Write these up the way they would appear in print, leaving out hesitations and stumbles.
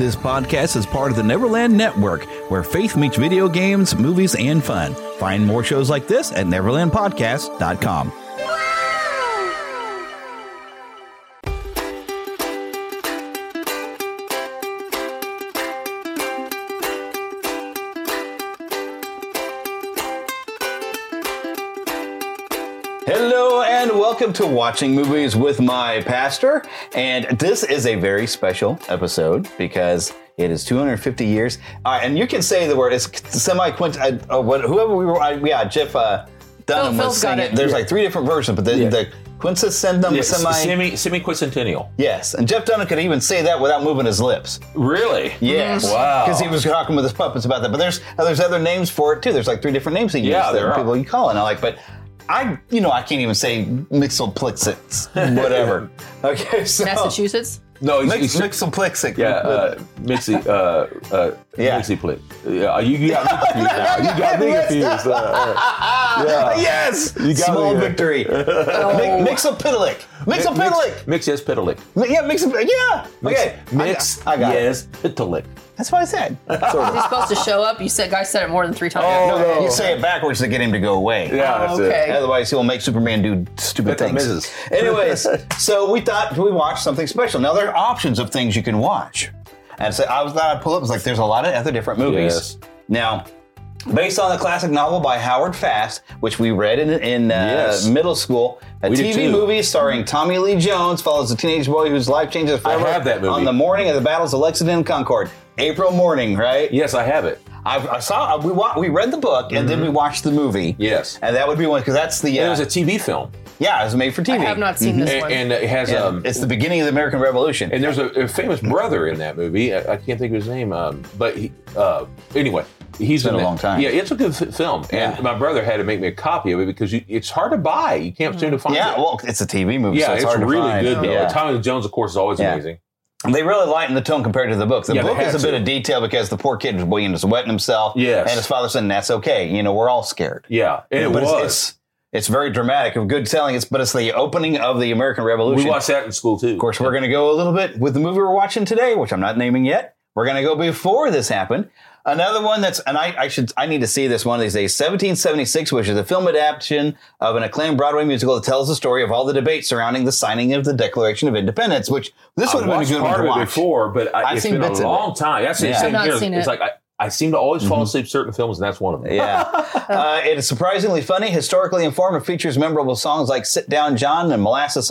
This podcast is part of the Neverland Network, where faith meets video games, movies, and fun. Find more shows like this at neverlandpodcast.com. Hello and welcome to Watching Movies with my pastor. And this is a very special episode because it is 250 years. And you can say the word, it's whoever we were, Jeff Dunham was saying it. There's like three different versions, but the quincentennial, semi-quincentennial. Yes, and Jeff Dunham could even say that without moving his lips. Really? Yes. Wow. Because he was talking with his puppets about that. But there's other names for it too. There's like three different names he used that people you call it. And I like, but I can't even say Mixoplexix, whatever. Okay, so Massachusetts? No, Mixoplexix. Yeah, Mixoplix. Yeah, you got me confused now. You got me confused. Yes! You got Small victory. Mixopitalik. Mix-yes-pitalik. Yeah, yeah. Okay. Mix-yes-pitalik. That's what I said. Sort of. He's supposed to show up. Guy said it more than 3 times. No. You say it backwards to get him to go away. Yeah, that's it. Otherwise, he'll make Superman do stupid things. Anyways, so we thought we watched something special. Now, there are options of things you can watch. And so I thought I'd pull up, there's a lot of other different movies. Yes. Now, based on the classic novel by Howard Fast, which we read in middle school, a TV movie starring Tommy Lee Jones follows a teenage boy whose life changes forever I have that movie. on the morning of the battles of Lexington and Concord. April morning, right? Yes, I have it. We read the book and then we watched the movie. Yes. And that would be one, because that's the... it was a TV film. Yeah, it was made for TV. I have not seen this one. And it has... it's the beginning of the American Revolution. And there's a famous brother in that movie. I can't think of his name. But anyway, he's been a long time. Yeah, it's a good film. And my brother had to make me a copy of it because it's hard to buy. You can't seem to find it. Yeah, well, it's a TV movie, so it's hard to really find. good, though. Yeah. Tommy Lee Jones, of course, is always amazing. They really lighten the tone compared to the book. The book is a bit of detail because the poor kid was wetting himself. Yes. And his father said, that's okay. We're all scared. Yeah, and it was. It's very dramatic, of good telling. But it's the opening of the American Revolution. We watched that in school, too. Of course, we're going to go a little bit with the movie we're watching today, which I'm not naming yet. We're going to go before this happened. Another one I need to see this one of these days, 1776, which is a film adaptation of an acclaimed Broadway musical that tells the story of all the debates surrounding the signing of the Declaration of Independence, which this would have been a good one to watch. Before, but it's been a long time. That's the same here. It's like I seem to always fall asleep certain films, and that's one of them. Yeah. It is surprisingly funny, historically informed, and features memorable songs like Sit Down John and Molasses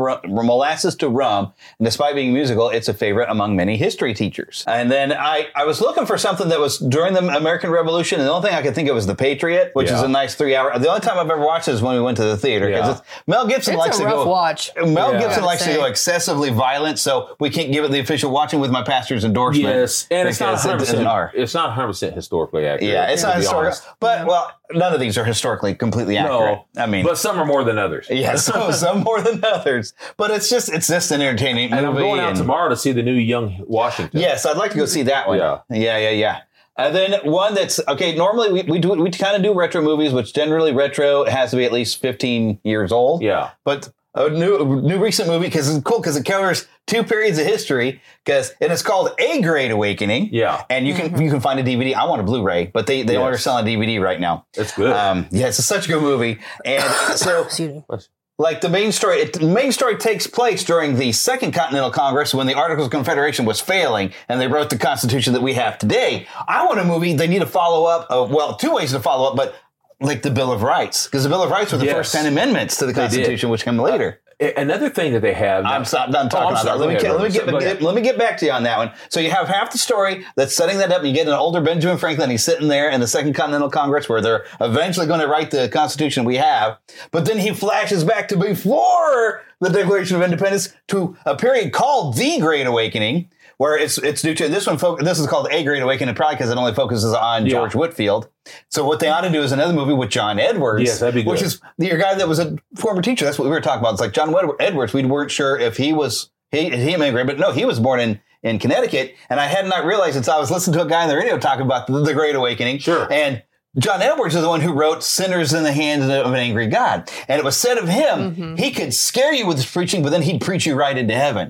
to Rum. And despite being musical, it's a favorite among many history teachers. And then I was looking for something that was during the American Revolution, and the only thing I could think of was The Patriot, which is a nice 3-hour. The only time I've ever watched it is when we went to the theater. Because Mel Gibson likes to go. Watch. Mel Gibson likes to go excessively violent, so we can't give it the official watching with my pastor's endorsement. Yes, and it's not 100%. It's not 100% historically accurate. Yeah, it's not historical. But, none of these are historically completely accurate. No, but some are more than others. Yeah, some more than others. But it's just an entertaining movie. And I'm going out tomorrow to see the new Young Washington. Yes, I'd like to go see that one. Yeah. And then one that's, normally we kind of do retro movies, which generally retro has to be at least 15 years old. Yeah. But a new recent movie, because it's cool, because it covers 2 periods of history, and it's called A Great Awakening. Yeah. And you can find a DVD. I want a Blu-ray, but they only are selling DVD right now. It's good. It's such a good movie. And so, like the main story takes place during the Second Continental Congress when the Articles of Confederation was failing and they wrote the Constitution that we have today. I want a movie they need to follow up. 2 ways to follow up, but like the Bill of Rights, because the Bill of Rights were the first 10 amendments to the Constitution, which come later. Another thing that they have... I'm talking about that. Let me get back to you on that one. So you have half the story that's setting that up, and you get an older Benjamin Franklin. He's sitting there in the Second Continental Congress where they're eventually going to write the Constitution we have. But then he flashes back to before the Declaration of Independence to a period called The Great Awakening, where it's due to this one. This is called A Great Awakening, probably because it only focuses on George Whitefield. So what they ought to do is another movie with John Edwards, yes, that'd be good. Which is your guy that was a former teacher. That's what we were talking about. It's like John Edwards. We weren't sure if he immigrated, but no, he was born in Connecticut, and I had not realized until I was listening to a guy on the radio talking about the Great Awakening. Sure. And John Edwards is the one who wrote Sinners in the Hands of an Angry God. And it was said of him, he could scare you with his preaching, but then he'd preach you right into heaven.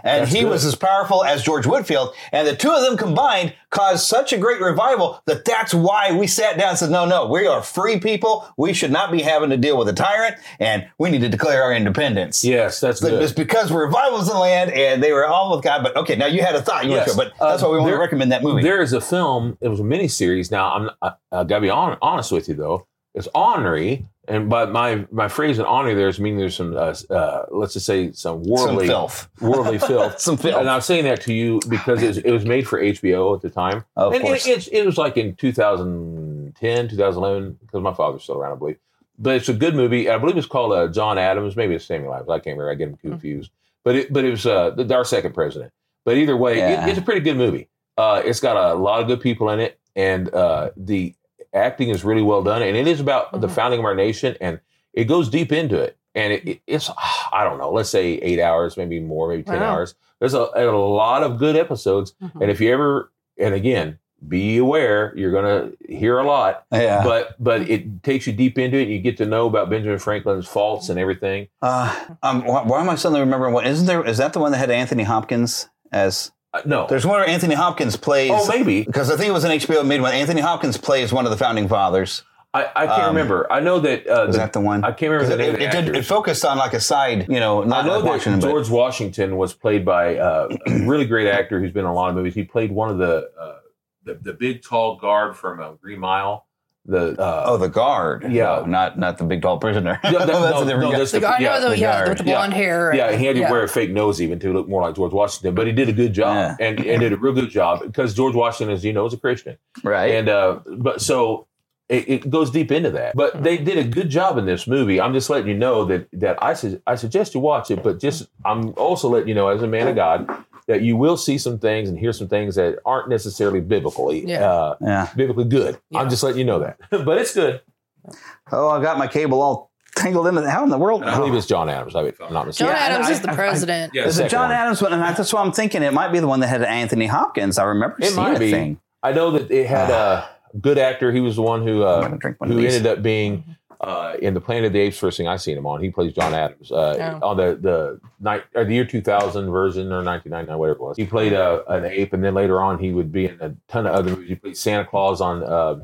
And he was as powerful as George Whitefield. And the two of them combined caused such a great revival that's why we sat down and said, no, we are free people. We should not be having to deal with a tyrant. And we need to declare our independence. Yes, that's good. It's because revivals in the land and they were all with God. But okay, now you had a thought. But that's why we want to recommend that movie. There is a film. It was a miniseries. Now, I got to be honest with you, though. It's ornery. And by my phrase in honor there is meaning there's some, let's just say some worldly filth. Some filth. And I'm saying that to you because it was made for HBO at the time. Of course. It was like in 2010, 2011, because my father's still around, I believe. But it's a good movie. I believe it's called John Adams. Maybe it's Samuel Adams. I can't remember. I get them confused. But it was our second president. But either way, it's a pretty good movie. It's got a lot of good people in it. And the acting is really well done, and it is about the founding of our nation, and it goes deep into it. And it's, I don't know, let's say 8 hours, maybe more, maybe 10 hours. There's a lot of good episodes. And if you ever, and again, be aware, you're going to hear a lot, but it takes you deep into it. And you get to know about Benjamin Franklin's faults and everything. Why am I suddenly remembering is that the one that had Anthony Hopkins as... no. There's one where Anthony Hopkins plays... Oh, maybe. Because I think it was an HBO made one. Anthony Hopkins plays one of the founding fathers. I can't remember. I know that... was that the one? I can't remember the name of the actors. It focused on like a side, not I know like that George Washington was played by a really great actor who's been in a lot of movies. He played one of the big, tall guard from Green Mile. The guard. Yeah. No, not the big tall prisoner. That's the guy. With the blonde hair. Yeah, he had to wear a fake nose even to look more like George Washington, but he did a good job and did a real good job because George Washington, as you know, is a Christian. Right. And, but so it goes deep into that, but they did a good job in this movie. I'm just letting you know that I suggest you watch it, but I'm also letting you know as a man of God, that you will see some things and hear some things that aren't necessarily biblically biblically good. Yeah. I'm just letting you know that. But it's good. Oh, I got my cable all tangled in it. How in the world? I believe it's John Adams, if I'm not mistaken. John Adams is the president. Is it John Adams? And that's what I'm thinking. It might be the one that had Anthony Hopkins. I remember seeing a thing. I know that it had a good actor. He was the one who ended up being... in the Planet of the Apes, first thing I seen him on, he plays John Adams on the year 2000 version or 1999, whatever it was. He played an ape, and then later on he would be in a ton of other movies. He played Santa Claus on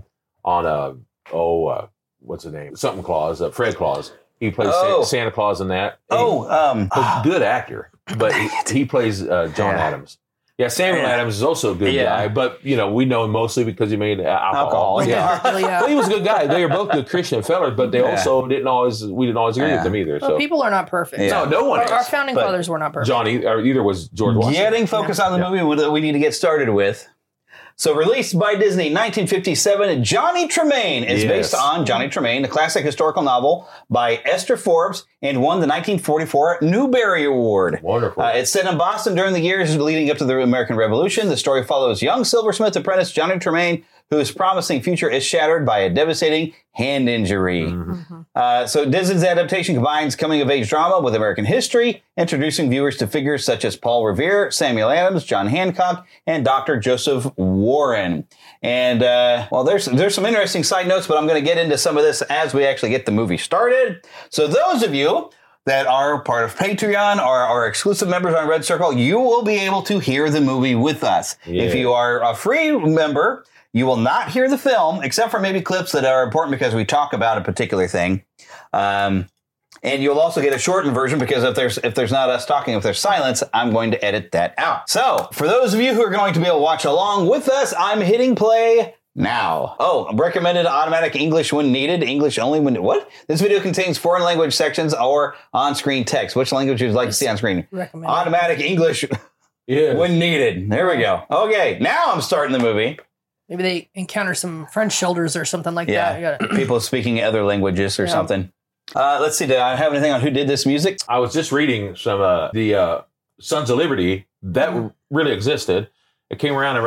what's his name? Something Claus, Fred Claus. He plays Santa Claus in that. Good actor, but he plays John Adams. Yeah, Samuel Adams is also a good guy, but we know him mostly because he made alcohol. Yeah. But he was a good guy. They were both good Christian fellas, but they also we didn't always agree with them either. Well, people are not perfect. Yeah. No one is. Our founding fathers were not perfect. Either was George Washington. Getting focused on the movie that we need to get started with. So released by Disney 1957, Johnny Tremain is based on Johnny Tremain, the classic historical novel by Esther Forbes, and won the 1944 Newbery Award. Wonderful. It's set in Boston during the years leading up to the American Revolution. The story follows young silversmith apprentice Johnny Tremain, whose promising future is shattered by a devastating hand injury. Mm-hmm. So Disney's adaptation combines coming-of-age drama with American history, introducing viewers to figures such as Paul Revere, Samuel Adams, John Hancock, and Dr. Joseph Warren. And, there's some interesting side notes, but I'm going to get into some of this as we actually get the movie started. So those of you that are part of Patreon or are exclusive members on Red Circle, you will be able to hear the movie with us. Yeah. If you are a free member, you will not hear the film, except for maybe clips that are important because we talk about a particular thing. And you'll also get a shortened version because if there's not us talking, if there's silence, I'm going to edit that out. So for those of you who are going to be able to watch along with us, I'm hitting play now. Recommended automatic English when needed. English only when... What? This video contains foreign language sections or on-screen text. Which language would you like to see on screen? Recommended. Automatic English when needed. There we go. Okay, now I'm starting the movie. Maybe they encounter some French shoulders or something like that. People speaking other languages or something. Let's see. Did I have anything on who did this music? I was just reading some the Sons of Liberty that really existed. It came around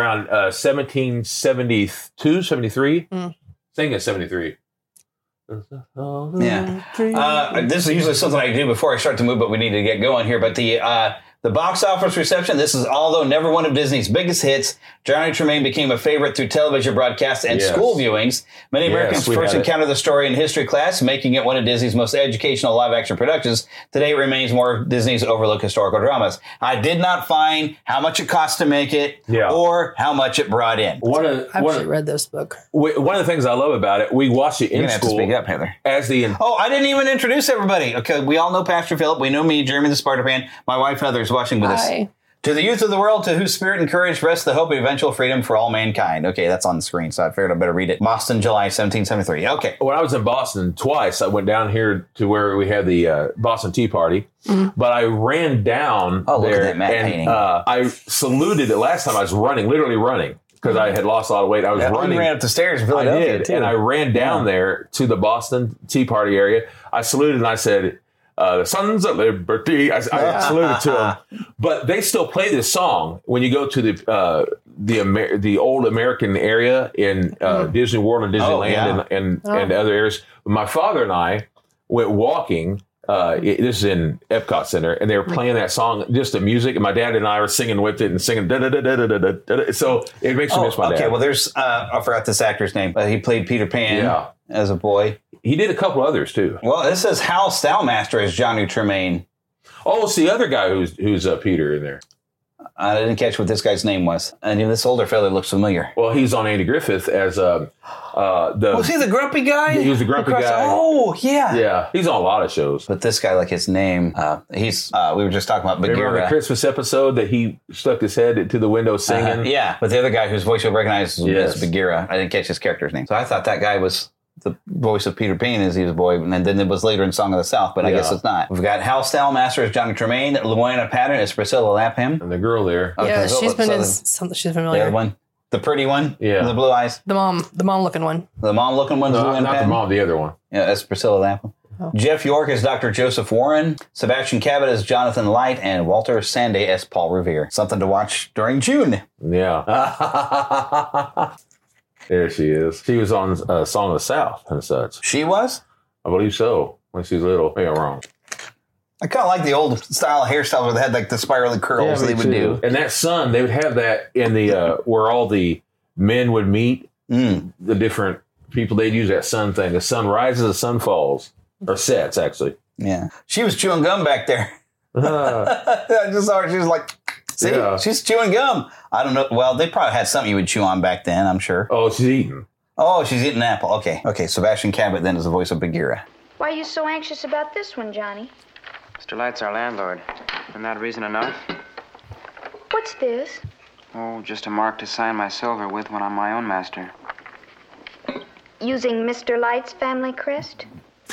1772, 73. I think it's 73. Yeah. This is usually something I do before I start to move, but we need to get going here. But the The box office reception, this is although never one of Disney's biggest hits, Johnny Tremain became a favorite through television broadcasts and school viewings. Many Americans first encountered the story in history class, making it one of Disney's most educational live-action productions. Today it remains more of Disney's overlooked historical dramas. I did not find how much it cost to make it or how much it brought in. I've actually read this book. One of the things I love about it, we watched it in You're school. Have to speak up, Heather. I didn't even introduce everybody. Okay, we all know Pastor Philip. We know me, Jeremy the Sparta fan. My wife Heather is watching with us. To the youth of the world, to whose spirit and courage rests the hope of eventual freedom for all mankind. Okay, that's on the screen, so I figured I better read it. Boston, July 1773. Okay. When I was in Boston twice, I went down here to where we had the Boston Tea Party, but I ran down there look at that matte painting. I saluted it last time. I was literally running. Because I had lost a lot of weight. I was running. You ran up the stairs in Philadelphia, I did, too. and I ran down there to the Boston Tea Party area. I saluted and I said, the Sons of Liberty. I saluted to them. But they still play this song when you go to the old American area in Disney World and Disneyland and other areas. My father and I went walking. This is in Epcot Center, and they were playing that song, just the music, and my dad and I were singing with it and singing da-da-da-da-da-da-da. So it makes me miss my dad. Okay, well, there's, I forgot this actor's name, but he played Peter Pan as a boy. He did a couple others, too. Well, this says Hal Stallmaster as Johnny Tremain. Oh, it's the other guy who's Peter in there. I didn't catch what this guy's name was. And this older fella looks familiar. Well, he's on Andy Griffith as Was he the grumpy guy? He was the grumpy guy. Oh, yeah. Yeah, he's on a lot of shows. But this guy, like his name, we were just talking about Bagheera. Remember the Christmas episode that he stuck his head to the window singing? Yeah, but the other guy whose voice you'll recognize is Bagheera. I didn't catch his character's name. So I thought that guy was the voice of Peter Pan as he was a boy, and then it was later in Song of the South, but I guess it's not. We've got Hal Stallmaster as Johnny Tremain, Luana Patton as Priscilla Lapham. And the girl there. Yeah, she's been in something. She's familiar. The other one. The pretty one. Yeah. With the blue eyes. The mom looking one. The mom looking one. No, not the mom, the other one. Yeah, that's Priscilla Lapham. Oh. Jeff York as Dr. Joseph Warren, Sebastian Cabot as Jonathan Light, and Walter Sanday as Paul Revere. Something to watch during June. Yeah. There she is. She was on Song of the South and such. She was? I believe so. When she was little. Maybe I'm wrong. I kind of like the old style of hairstyles where they had like the spirally curls they would do. And that sun, they would have that in the where all the men would meet. The different people, they'd use that sun thing. The sun rises, the sun falls. Or sets, actually. Yeah. She was chewing gum back there. I just saw her. She was like, see, she's chewing gum. I don't know. Well, they probably had something you would chew on back then, I'm sure. Oh, she's eating. Oh, she's eating an apple. Okay. Sebastian Cabot then is the voice of Bagheera. Why are you so anxious about this one, Johnny? Mr. Light's our landlord. Isn't that reason enough? What's this? Oh, just a mark to sign my silver with when I'm my own master. Using Mr. Light's family crest?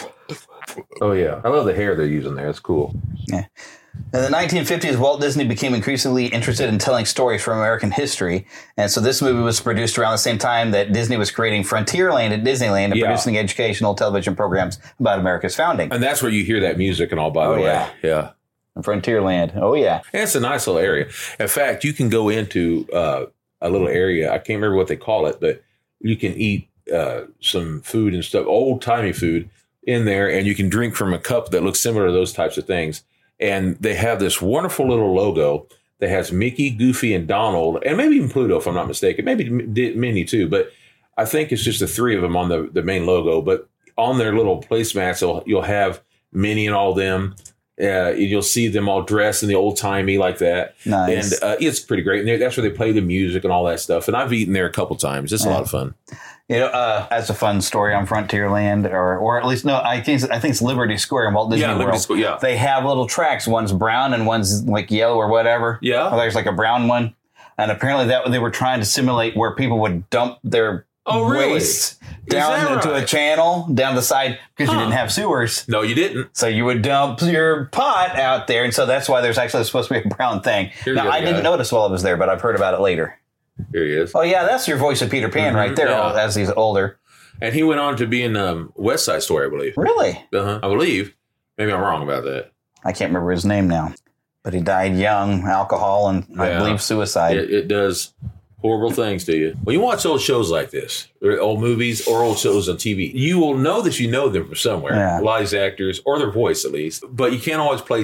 Oh, yeah. I love the hair they're using there. It's cool. Yeah. In the 1950s, Walt Disney became increasingly interested in telling stories from American history. And so this movie was produced around the same time that Disney was creating Frontierland at Disneyland and producing educational television programs about America's founding. And that's where you hear that music and all, by the way. Yeah. Frontierland. Oh, yeah. And it's a nice little area. In fact, you can go into a little area. I can't remember what they call it, but you can eat some food and stuff, old-timey food in there, and you can drink from a cup that looks similar to those types of things. And they have this wonderful little logo that has Mickey, Goofy, and Donald, and maybe even Pluto, if I'm not mistaken. Maybe Minnie, too. But I think it's just the three of them on the main logo. But on their little placemats, you'll have Minnie and all them. You'll see them all dressed in the old-timey like that. Nice. And it's pretty great. And that's where they play the music and all that stuff. And I've eaten there a couple times. It's a lot of fun. You know, that's a fun story on Frontierland, or at least, no, I think it's Liberty Square in Walt Disney World. Liberty Square, yeah. They have little tracks. One's brown and one's like yellow or whatever. Yeah. There's like a brown one. And apparently that they were trying to simulate where people would dump their waste down into a channel down the side because you didn't have sewers. No, you didn't. So you would dump your pot out there. And so that's why there's actually supposed to be a brown thing. Now, I didn't notice while I was there, but I've heard about it later. Here he is. Oh, yeah, that's your voice of Peter Pan right there as he's older. And he went on to be in West Side Story, I believe. Really? I believe. Maybe I'm wrong about that. I can't remember his name now. But he died young, alcohol, and I believe suicide. It does horrible things to you. When you watch old shows like this, or old movies or old shows on TV, you will know that you know them from somewhere. Yeah. A lot of these actors, or their voice at least, but you can't always place them.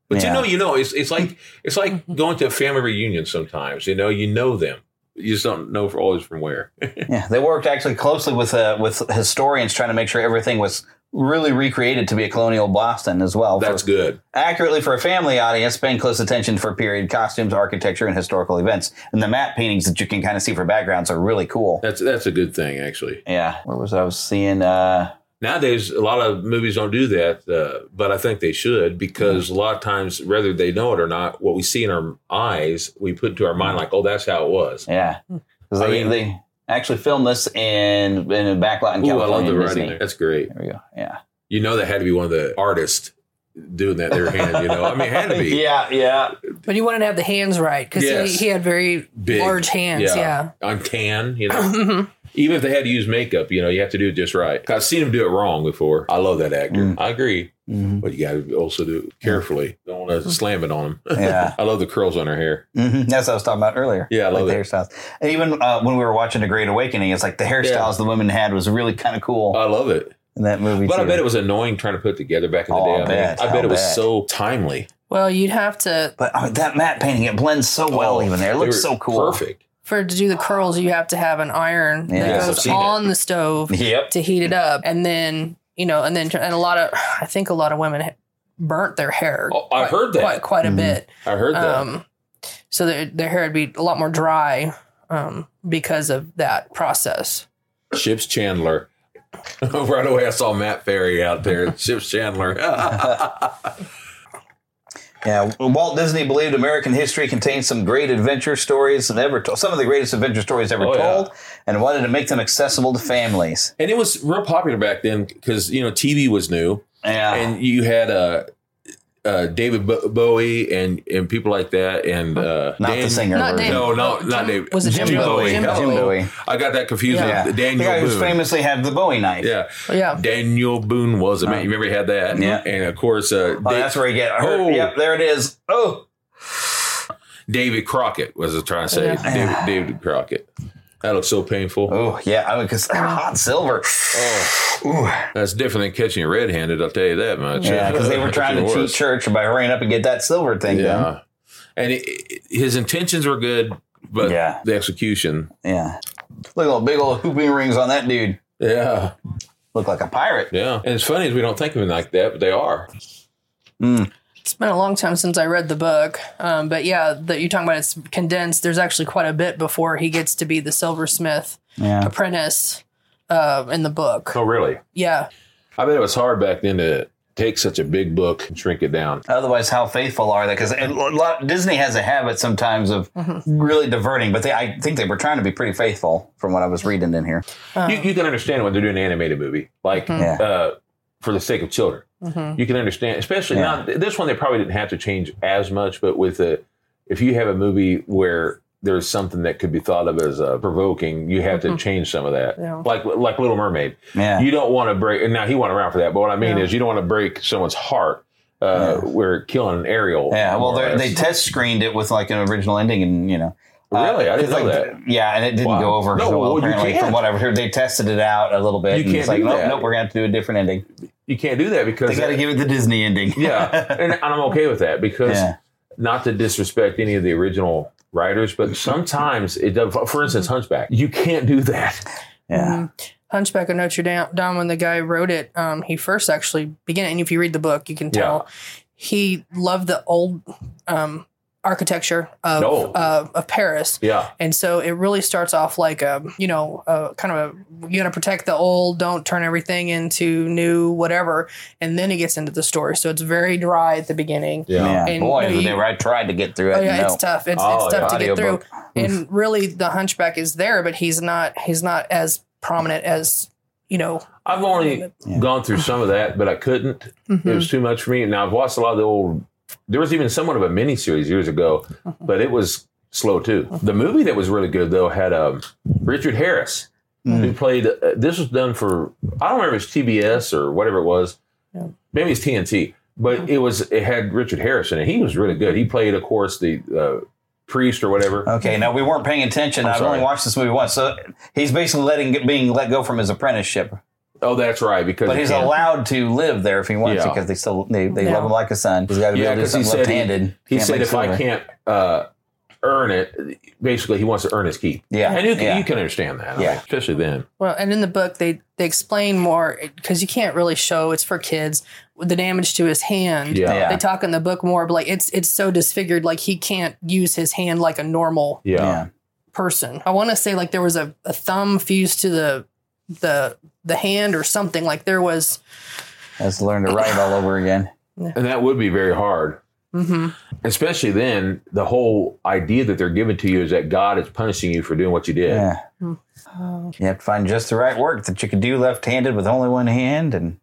But it's like going to a family reunion sometimes. You know them. You just don't know always from where. Yeah, they worked actually closely with historians trying to make sure everything was really recreated to be a colonial Boston as well. That's good. Accurately for a family audience, paying close attention for period costumes, architecture, and historical events. And the matte paintings that you can kind of see for backgrounds are really cool. That's a good thing, actually. Yeah. Where was I was seeing... Nowadays, a lot of movies don't do that, but I think they should, because a lot of times, whether they know it or not, what we see in our eyes, we put into our mind like, oh, that's how it was. Yeah. Because they actually filmed this in a backlot in California. I love the writing there. That's great. There we go. Yeah. That had to be one of the artists doing that their hand, I mean, it had to be. Yeah. But you wanted to have the hands right, because he had very big, large hands. Yeah. On tan, Even if they had to use makeup, you have to do it just right. I've seen him do it wrong before. I love that actor. I agree. But you got to also do it carefully. Don't want to slam it on him. Yeah. I love the curls on her hair. That's what I was talking about earlier. Yeah, I love the hairstyles. And even when we were watching The Great Awakening, it's like the hairstyles the women had was really kind of cool. I love it. In that movie, But I bet it was annoying trying to put together back in the day. I bet it was so timely. Well, you'd have to... But that matte painting, it blends so well even there. It looks so cool. Perfect. To do the curls, you have to have an iron that goes on the stove to heat it up. And then, and a lot of women burnt their hair. Oh, I heard that. Quite a bit. I heard that. So their hair would be a lot more dry because of that process. Ships Chandler. Right away, I saw Matt Ferry out there. Ships Chandler. Yeah, Walt Disney believed American history contained some great adventure stories some of the greatest adventure stories ever told, and wanted to make them accessible to families. And it was real popular back then because TV was new, and you had David Bowie and people like that, and not the singer. Not David. Was it Jim Bowie? Jim Bowie. I got that confused with Daniel the guy Boone. who famously had the Bowie knife. Yeah. Daniel Boone was a man. You remember he had that? Yeah. And of course, that's where you get hurt. Yep, there it is. Oh, David Crockett was I trying to say. David Crockett. That looks so painful. Oh, yeah. Because hot silver. That's different than catching red-handed, I'll tell you that much. Yeah, because they were trying to cheat church by hurrying up and get that silver thing done. And his intentions were good, but the execution. Yeah. Look at all big old hooping rings on that dude. Yeah. Look like a pirate. Yeah. And it's funny is we don't think of him like that, but they are. It's been a long time since I read the book. But that you're talking about, it's condensed. There's actually quite a bit before he gets to be the silversmith apprentice in the book. Oh, really? Yeah. I bet it was hard back then to take such a big book and shrink it down. Otherwise, how faithful are they? Because Disney has a habit sometimes of really diverting, but I think they were trying to be pretty faithful from what I was reading in here. You can understand when they're doing an animated movie, like for the sake of children. You can understand, especially now. This one they probably didn't have to change as much, but if you have a movie where there's something that could be thought of as provoking, you have to change some of that. Yeah. Like Little Mermaid. Yeah. You don't want to break. And now he wasn't around for that, but what I mean is you don't want to break someone's heart. We're killing an Ariel. Yeah. Well, they test screened it with like an original ending, and really, I didn't know that. Yeah, and it didn't go over so well. Apparently, from what I've heard, they tested it out a little bit. You can't do that. Nope, we're gonna have to do a different ending. You can't do that because they got to give it the Disney ending. And I'm okay with that because not to disrespect any of the original writers, but sometimes it does. For instance, Hunchback, you can't do that. Yeah. Hunchback of Notre Dame, when the guy wrote it, he first actually began, and if you read the book, you can tell he loved the old architecture of Paris. Yeah. And so it really starts off like kind of you got to protect the old, don't turn everything into new, whatever. And then it gets into the story. So it's very dry at the beginning. Yeah. And, I tried to get through it. Oh, yeah, it's tough. It's tough to get through. And really the Hunchback is there, but he's not as prominent as, I've only gone through some of that, but I couldn't. It was too much for me. Now I've watched a lot of the old. There was even somewhat of a miniseries years ago, but it was slow too. The movie that was really good though had Richard Harris, who played. This was done for I don't remember if it's TBS or whatever it was. Yeah. Maybe it's TNT, but it had Richard Harris in it. He was really good. He played, of course, the priest or whatever. Okay, now we weren't paying attention. I've only watched this movie once, so he's basically being let go from his apprenticeship. Oh, that's right. But he's allowed to live there if he wants because they love him like a son. He's got to be able to do something left-handed. He said if I can't earn it, basically he wants to earn his keep. Yeah. And you can understand that. Yeah. Especially then. Well, and in the book, they explain more because you can't really show, it's for kids, the damage to his hand. Yeah. They talk in the book more, but like it's so disfigured, like he can't use his hand like a normal person. I want to say like there was a thumb fused to the hand or something. Like there was. Has to learn to write all over again. And that would be very hard. Mm-hmm. Especially then, the whole idea that they're giving to you is that God is punishing you for doing what you did. Yeah. You have to find just the right work that you could do left-handed with only one hand. And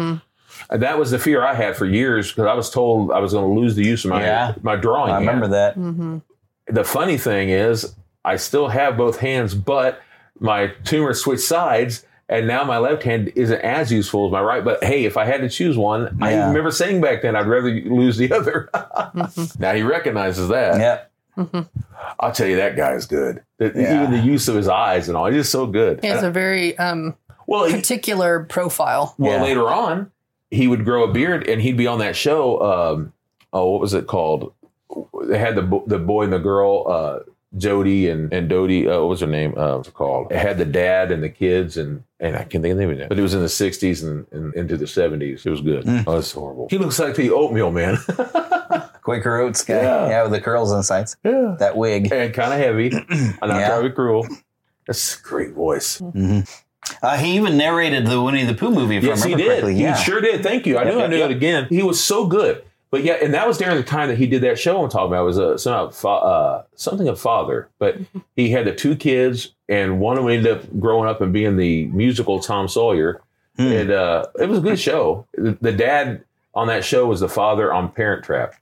that was the fear I had for years because I was told I was going to lose the use of my drawing hand. I remember that. Mm-hmm. The funny thing is I still have both hands, but my tumor switched sides. And now my left hand isn't as useful as my right. But hey, if I had to choose one, I remember saying back then, I'd rather lose the other. Now he recognizes that. Yep. I'll tell you, that guy's good. Even the use of his eyes and all, he's just so good. He has a very particular profile. Well, later on, he would grow a beard and he'd be on that show. What was it called? They had the boy and the girl, Jody and Dodie, what was her name? What's it called? It had the dad and the kids, and I can't think of the name of it. But it was in the 60s and into the 70s. It was good. Oh, it's horrible. He looks like the oatmeal man. Quaker Oats guy. Yeah, with the curls and the sides. Yeah. That wig. And kind of heavy. I'm not trying to be cruel. That's a great voice. Mm-hmm. He even narrated the Winnie the Pooh movie, if I remember correctly. He sure did. Thank you. I knew it again. He was so good. But yeah, and that was during the time that he did that show I'm talking about. It was something of Father. But he had the two kids, and one of them ended up growing up and being the musical Tom Sawyer. And it was a good show. The dad on that show was the father on Parent Trap.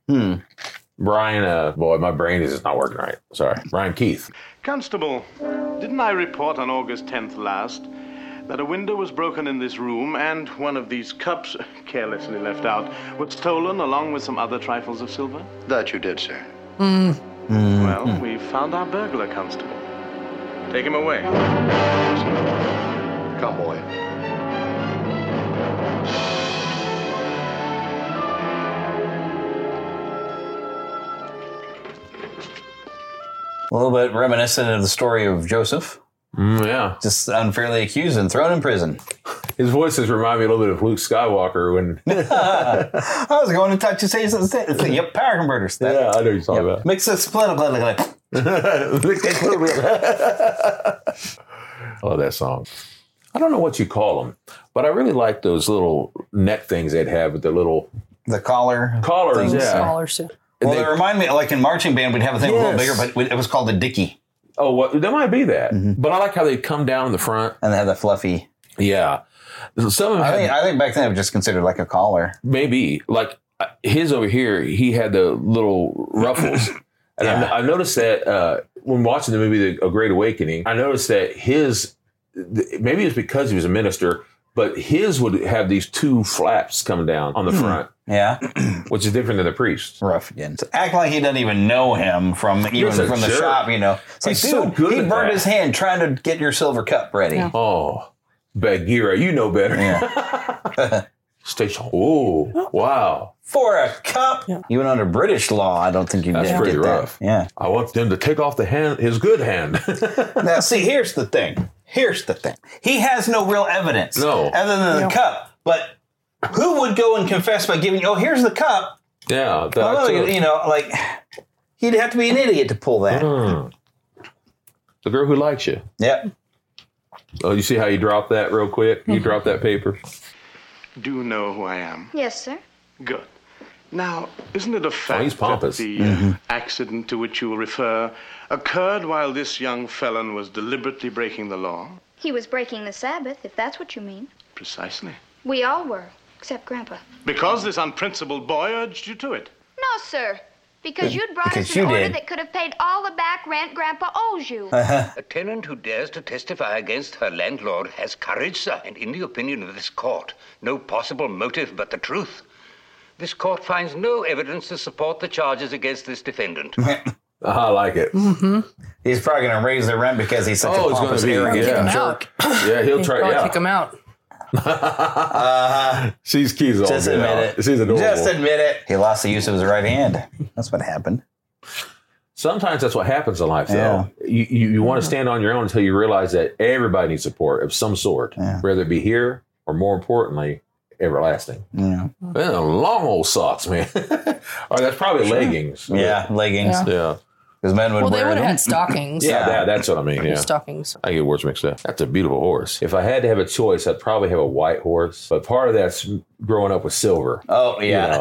Brian, boy, my brain is just not working right. Sorry. Brian Keith. Constable, didn't I report on August 10th last that a window was broken in this room and one of these cups, carelessly left out, was stolen along with some other trifles of silver? That you did, sir. Well, we found our burglar, Constable. Take him away. Come, boy. A little bit reminiscent of the story of Joseph. Yeah. Just unfairly accused and thrown in prison. His voices remind me a little bit of Luke Skywalker when... I was going to touch his face. Yep, power converters. I know what you're talking about. Mix this political. Oh, that song. I don't know what you call them, but I really like those little neck things they'd have with the little... The collars, yeah. Collars, Well, they remind me, like in marching band, we'd have a thing a little bigger, but it was called a dicky. Oh, well, that might be that. But I like how they come down in the front. And they have the fluffy. Yeah. Some of them I think back then it was just considered like a collar. Maybe. Like his over here, he had the little ruffles. And I noticed that when watching the movie A Great Awakening, I noticed that maybe it's because he was a minister, but his would have these two flaps coming down on the front. Yeah. Which is different than the priest. Rough again. So act like he doesn't even know him from the shop, you know. It's like, so dude, good he at burned that. his hand trying to get your silver cup ready. Yeah. Oh, Bagheera, you know better. Yeah. Station. Oh, wow. For a cup. Yeah. Even under British law, I don't think you did pretty get rough. That. Yeah. I want them to take off his good hand. Now, see, here's the thing. He has no real evidence. No. Other than the cup. But who would go and confess by giving, here's the cup. Yeah. He'd have to be an idiot to pull that. The girl who likes you. Yep. Oh, you see how you drop that real quick? You drop that paper. Do you know who I am? Yes, sir. Good. Now, isn't it a fact he's pompous. that the accident to which you refer occurred while this young felon was deliberately breaking the law? He was breaking the Sabbath, if that's what you mean. Precisely. We all were, except Grandpa. Because this unprincipled boy urged you to it. No, sir. Because you'd brought us you an order did. that could have paid all the back rent Grandpa owes you. A tenant who dares to testify against her landlord has courage, sir, and in the opinion of this court, no possible motive but the truth. This court finds no evidence to support the charges against this defendant. I like it. He's probably going to raise the rent because he's such a pompous, arrogant. Kick him out. Yeah, he'll try. Probably Yeah. kick him out. She's keys on. Just admit it. She's adorable. Just admit it. He lost the use of his right hand. That's what happened. Sometimes that's what happens in life, though. Yeah. You want to stand on your own until you realize that everybody needs support of some sort, whether it be here or, more importantly, everlasting. Yeah. Man, long old socks, man. Or that's probably leggings. Yeah, leggings. Yeah. Because men would wear they would have them. had stockings. Yeah, that's what I mean. Yeah. Stockings. I get words mixed up. That's a beautiful horse. If I had to have a choice, I'd probably have a white horse. But part of that's growing up with silver. Oh,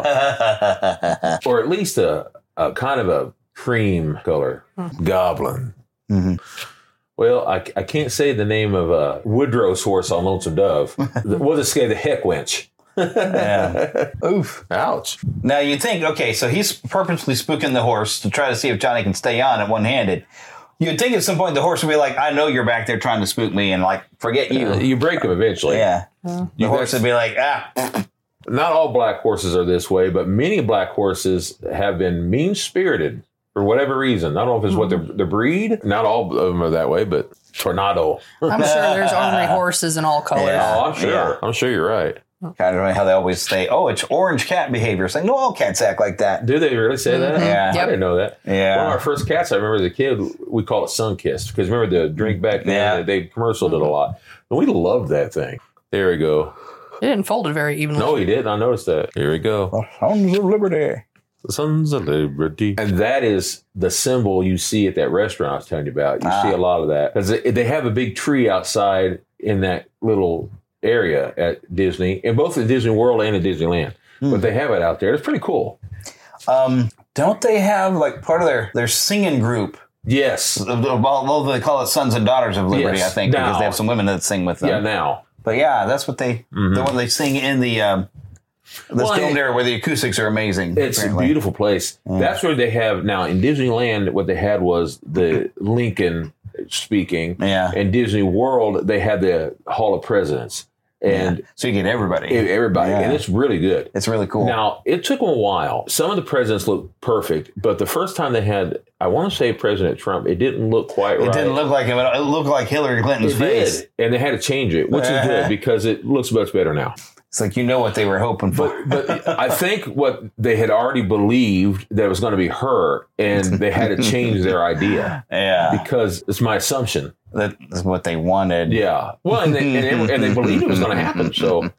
yeah. Or at least a kind of a cream color. Goblin. Mm-hmm. Well, I can't say the name of Woodrow's horse on Lonesome Dove. We'll just say the Heck Wench. Yeah. Oof. Ouch. Now you think, okay, so he's purposely spooking the horse to try to see if Johnny can stay on it one-handed. You'd think at some point the horse would be like, I know you're back there trying to spook me, and like, forget you. You break him eventually. Yeah. The horse would be like, Not all black horses are this way, but many black horses have been mean-spirited for whatever reason. I don't know if it's what the breed. Not all of them are that way, but Tornado. I'm sure there's ornery horses in all colors. Yeah. Oh, I'm sure. Yeah. I'm sure you're right. Kind of how they always say, oh, it's orange cat behavior. It's like, no, all cats act like that. Do they really say that? Yeah. I didn't know that. Yeah. One of our first cats, I remember as a kid, we called it Sunkissed. Because remember the drink back then, they commercialed it a lot. And we loved that thing. There we go. It didn't fold it very evenly. No, he didn't. I noticed that. Here we go. The Sons of Liberty. The Sons of Liberty. And that is the symbol you see at that restaurant I was telling you about. You see a lot of that. Because they have a big tree outside in that little area at Disney, in both the Disney World and at Disneyland. But they have it out there. It's pretty cool. Don't they have like part of their singing group? Yes. Although they call it Sons and Daughters of Liberty, I think, because they have some women that sing with them. Yeah, now. But yeah, that's what the one they sing in the film there where the acoustics are amazing. It's apparently a beautiful place. Yeah. That's where they have now in Disneyland. What they had was the Lincoln speaking. Yeah. In Disney World, they had the Hall of Presidents. And so you get everybody. And it's really good. It's really cool. Now, it took them a while. Some of the presidents looked perfect, but the first time they had, I want to say President Trump, it didn't look quite right. It didn't look like him. It looked like Hillary Clinton's face. And they had to change it, which is good because it looks much better now. It's like, you know what they were hoping for. But I think what they had already believed that it was going to be her, and they had to change their idea. Yeah. Because it's my assumption. That's what they wanted. Yeah. Well, and they believed it was going to happen. So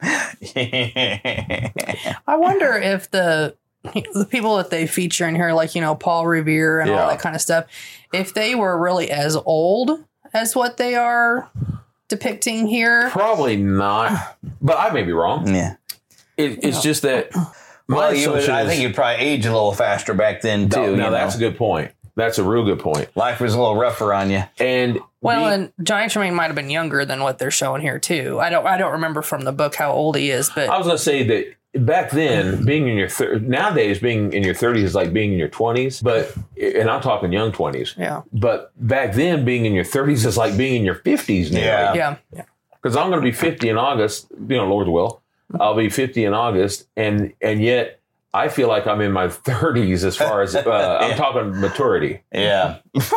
I wonder if the people that they feature in here, like, Paul Revere and all that kind of stuff, if they were really as old as what they are depicting here. Probably not, but I may be wrong. Yeah. It's just that I think you'd probably age a little faster back then too. No, that's a good point. That's a real good point. Life was a little rougher on you. And Johnny Tremaine might have been younger than what they're showing here too. I don't remember from the book how old he is, but I was going to say that back then, being in your nowadays being in your 30s is like being in your 20s, and I'm talking young 20s. Yeah. But back then, being in your 30s is like being in your 50s now. Yeah. Because I'm going to be 50 in August. Lord's will, I'll be 50 in August, and yet I feel like I'm in my 30s as far as I'm talking maturity. Yeah.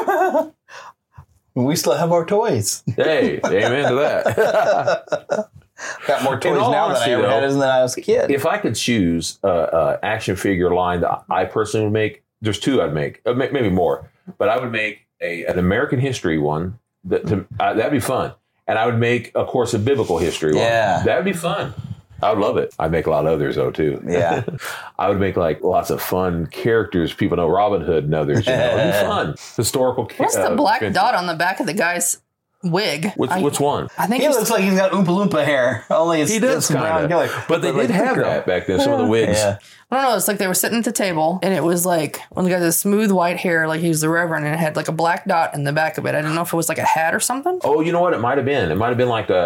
We still have our toys. Hey, amen to that. Got more toys now than I ever had than I was a kid. If I could choose an action figure line that I personally would make, there's two I'd make, maybe more, but I would make an American history one. That'd be fun. And I would make, of course, a biblical history one. Yeah. That'd be fun. I would love it. I'd make a lot of others, though, too. Yeah. I would make, like, lots of fun characters. People know Robin Hood and others. It'd be fun. Historical. What's the black dot on the back of the guy's wig? Which one? I think he looks like he's got Oompa Loompa hair. Only he does kind of. But they did have that back then. Some of the wigs. Yeah. I don't know. It's like they were sitting at the table, and it was like one of the guys with smooth white hair, like he was the Reverend, and it had like a black dot in the back of it. I didn't know if it was like a hat or something. Oh, you know what? It might have been. It might have been like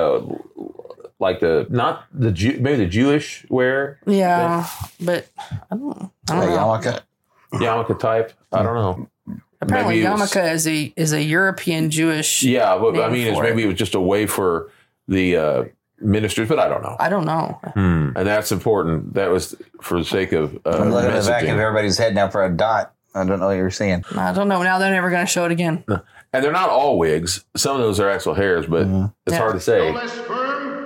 maybe the Jewish wear. Yeah, but I don't know. Yarmulke type. I don't know. Apparently, yarmulke is a European Jewish. Yeah, but I mean, maybe it was just a way for the ministers, but I don't know. I don't know. And that's important. That was for the sake of I'm looking at the back of everybody's head now for a dot. I don't know what you're seeing. I don't know. Now they're never going to show it again. No. And they're not all wigs. Some of those are actual hairs, but it's hard to say. No less firm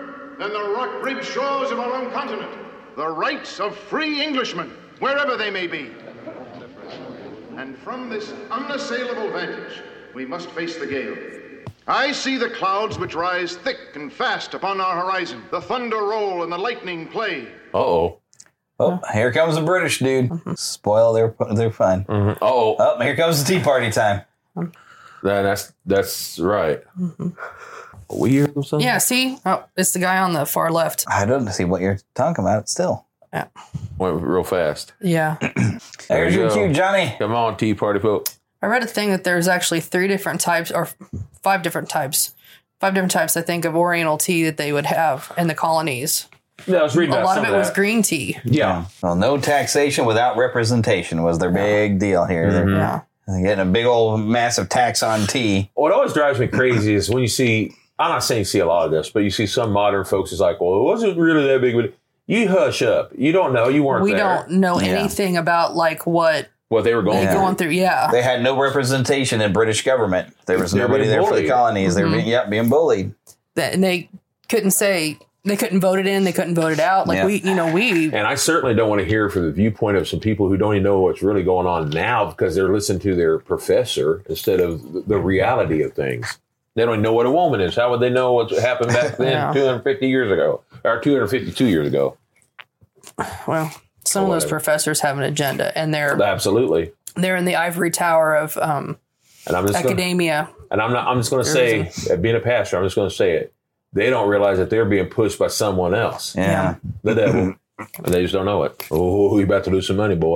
than the rock-ribbed shores of our own continent. The rights of free Englishmen, wherever they may be. And from this unassailable vantage, we must face the gale. I see the clouds which rise thick and fast upon our horizon, the thunder roll and the lightning play. Uh-oh. Oh, here comes the British dude. Spoil their fun. Oh, here comes the Tea Party time. That's right. Weird or something? Yeah, see? Oh, it's the guy on the far left. I don't see what you're talking about still. Yeah. Went real fast. Yeah. There's your cue, Johnny. Come on, Tea Party folk. I read a thing that there's actually 3 different types, or 5 different types. 5 different types, I think, of Oriental tea that they would have in the colonies. Yeah, I was reading a lot of it was green tea. Yeah. Well, no taxation without representation was their big deal here. Mm-hmm. They're getting a big old massive tax on tea. What always drives me crazy is when you see, I'm not saying you see a lot of this, but you see some modern folks is like, well, it wasn't really that big of a. You hush up. You don't know. You weren't there. We don't know anything about like what they were going through. Yeah. They had no representation in British government. There was nobody there for the colonies. They were being bullied. And they couldn't say, they couldn't vote it in. They couldn't vote it out. Like we. And I certainly don't want to hear from the viewpoint of some people who don't even know what's really going on now because they're listening to their professor instead of the reality of things. They don't even know what a woman is. How would they know what happened back then 250 years ago or 252 years ago? Well, some of those professors have an agenda, and they're absolutely they're in the ivory tower of academia. I'm just going to say, being a pastor, I'm just going to say it. They don't realize that they're being pushed by someone else. Yeah, the devil. And they just don't know it. Oh, you're about to lose some money, boy.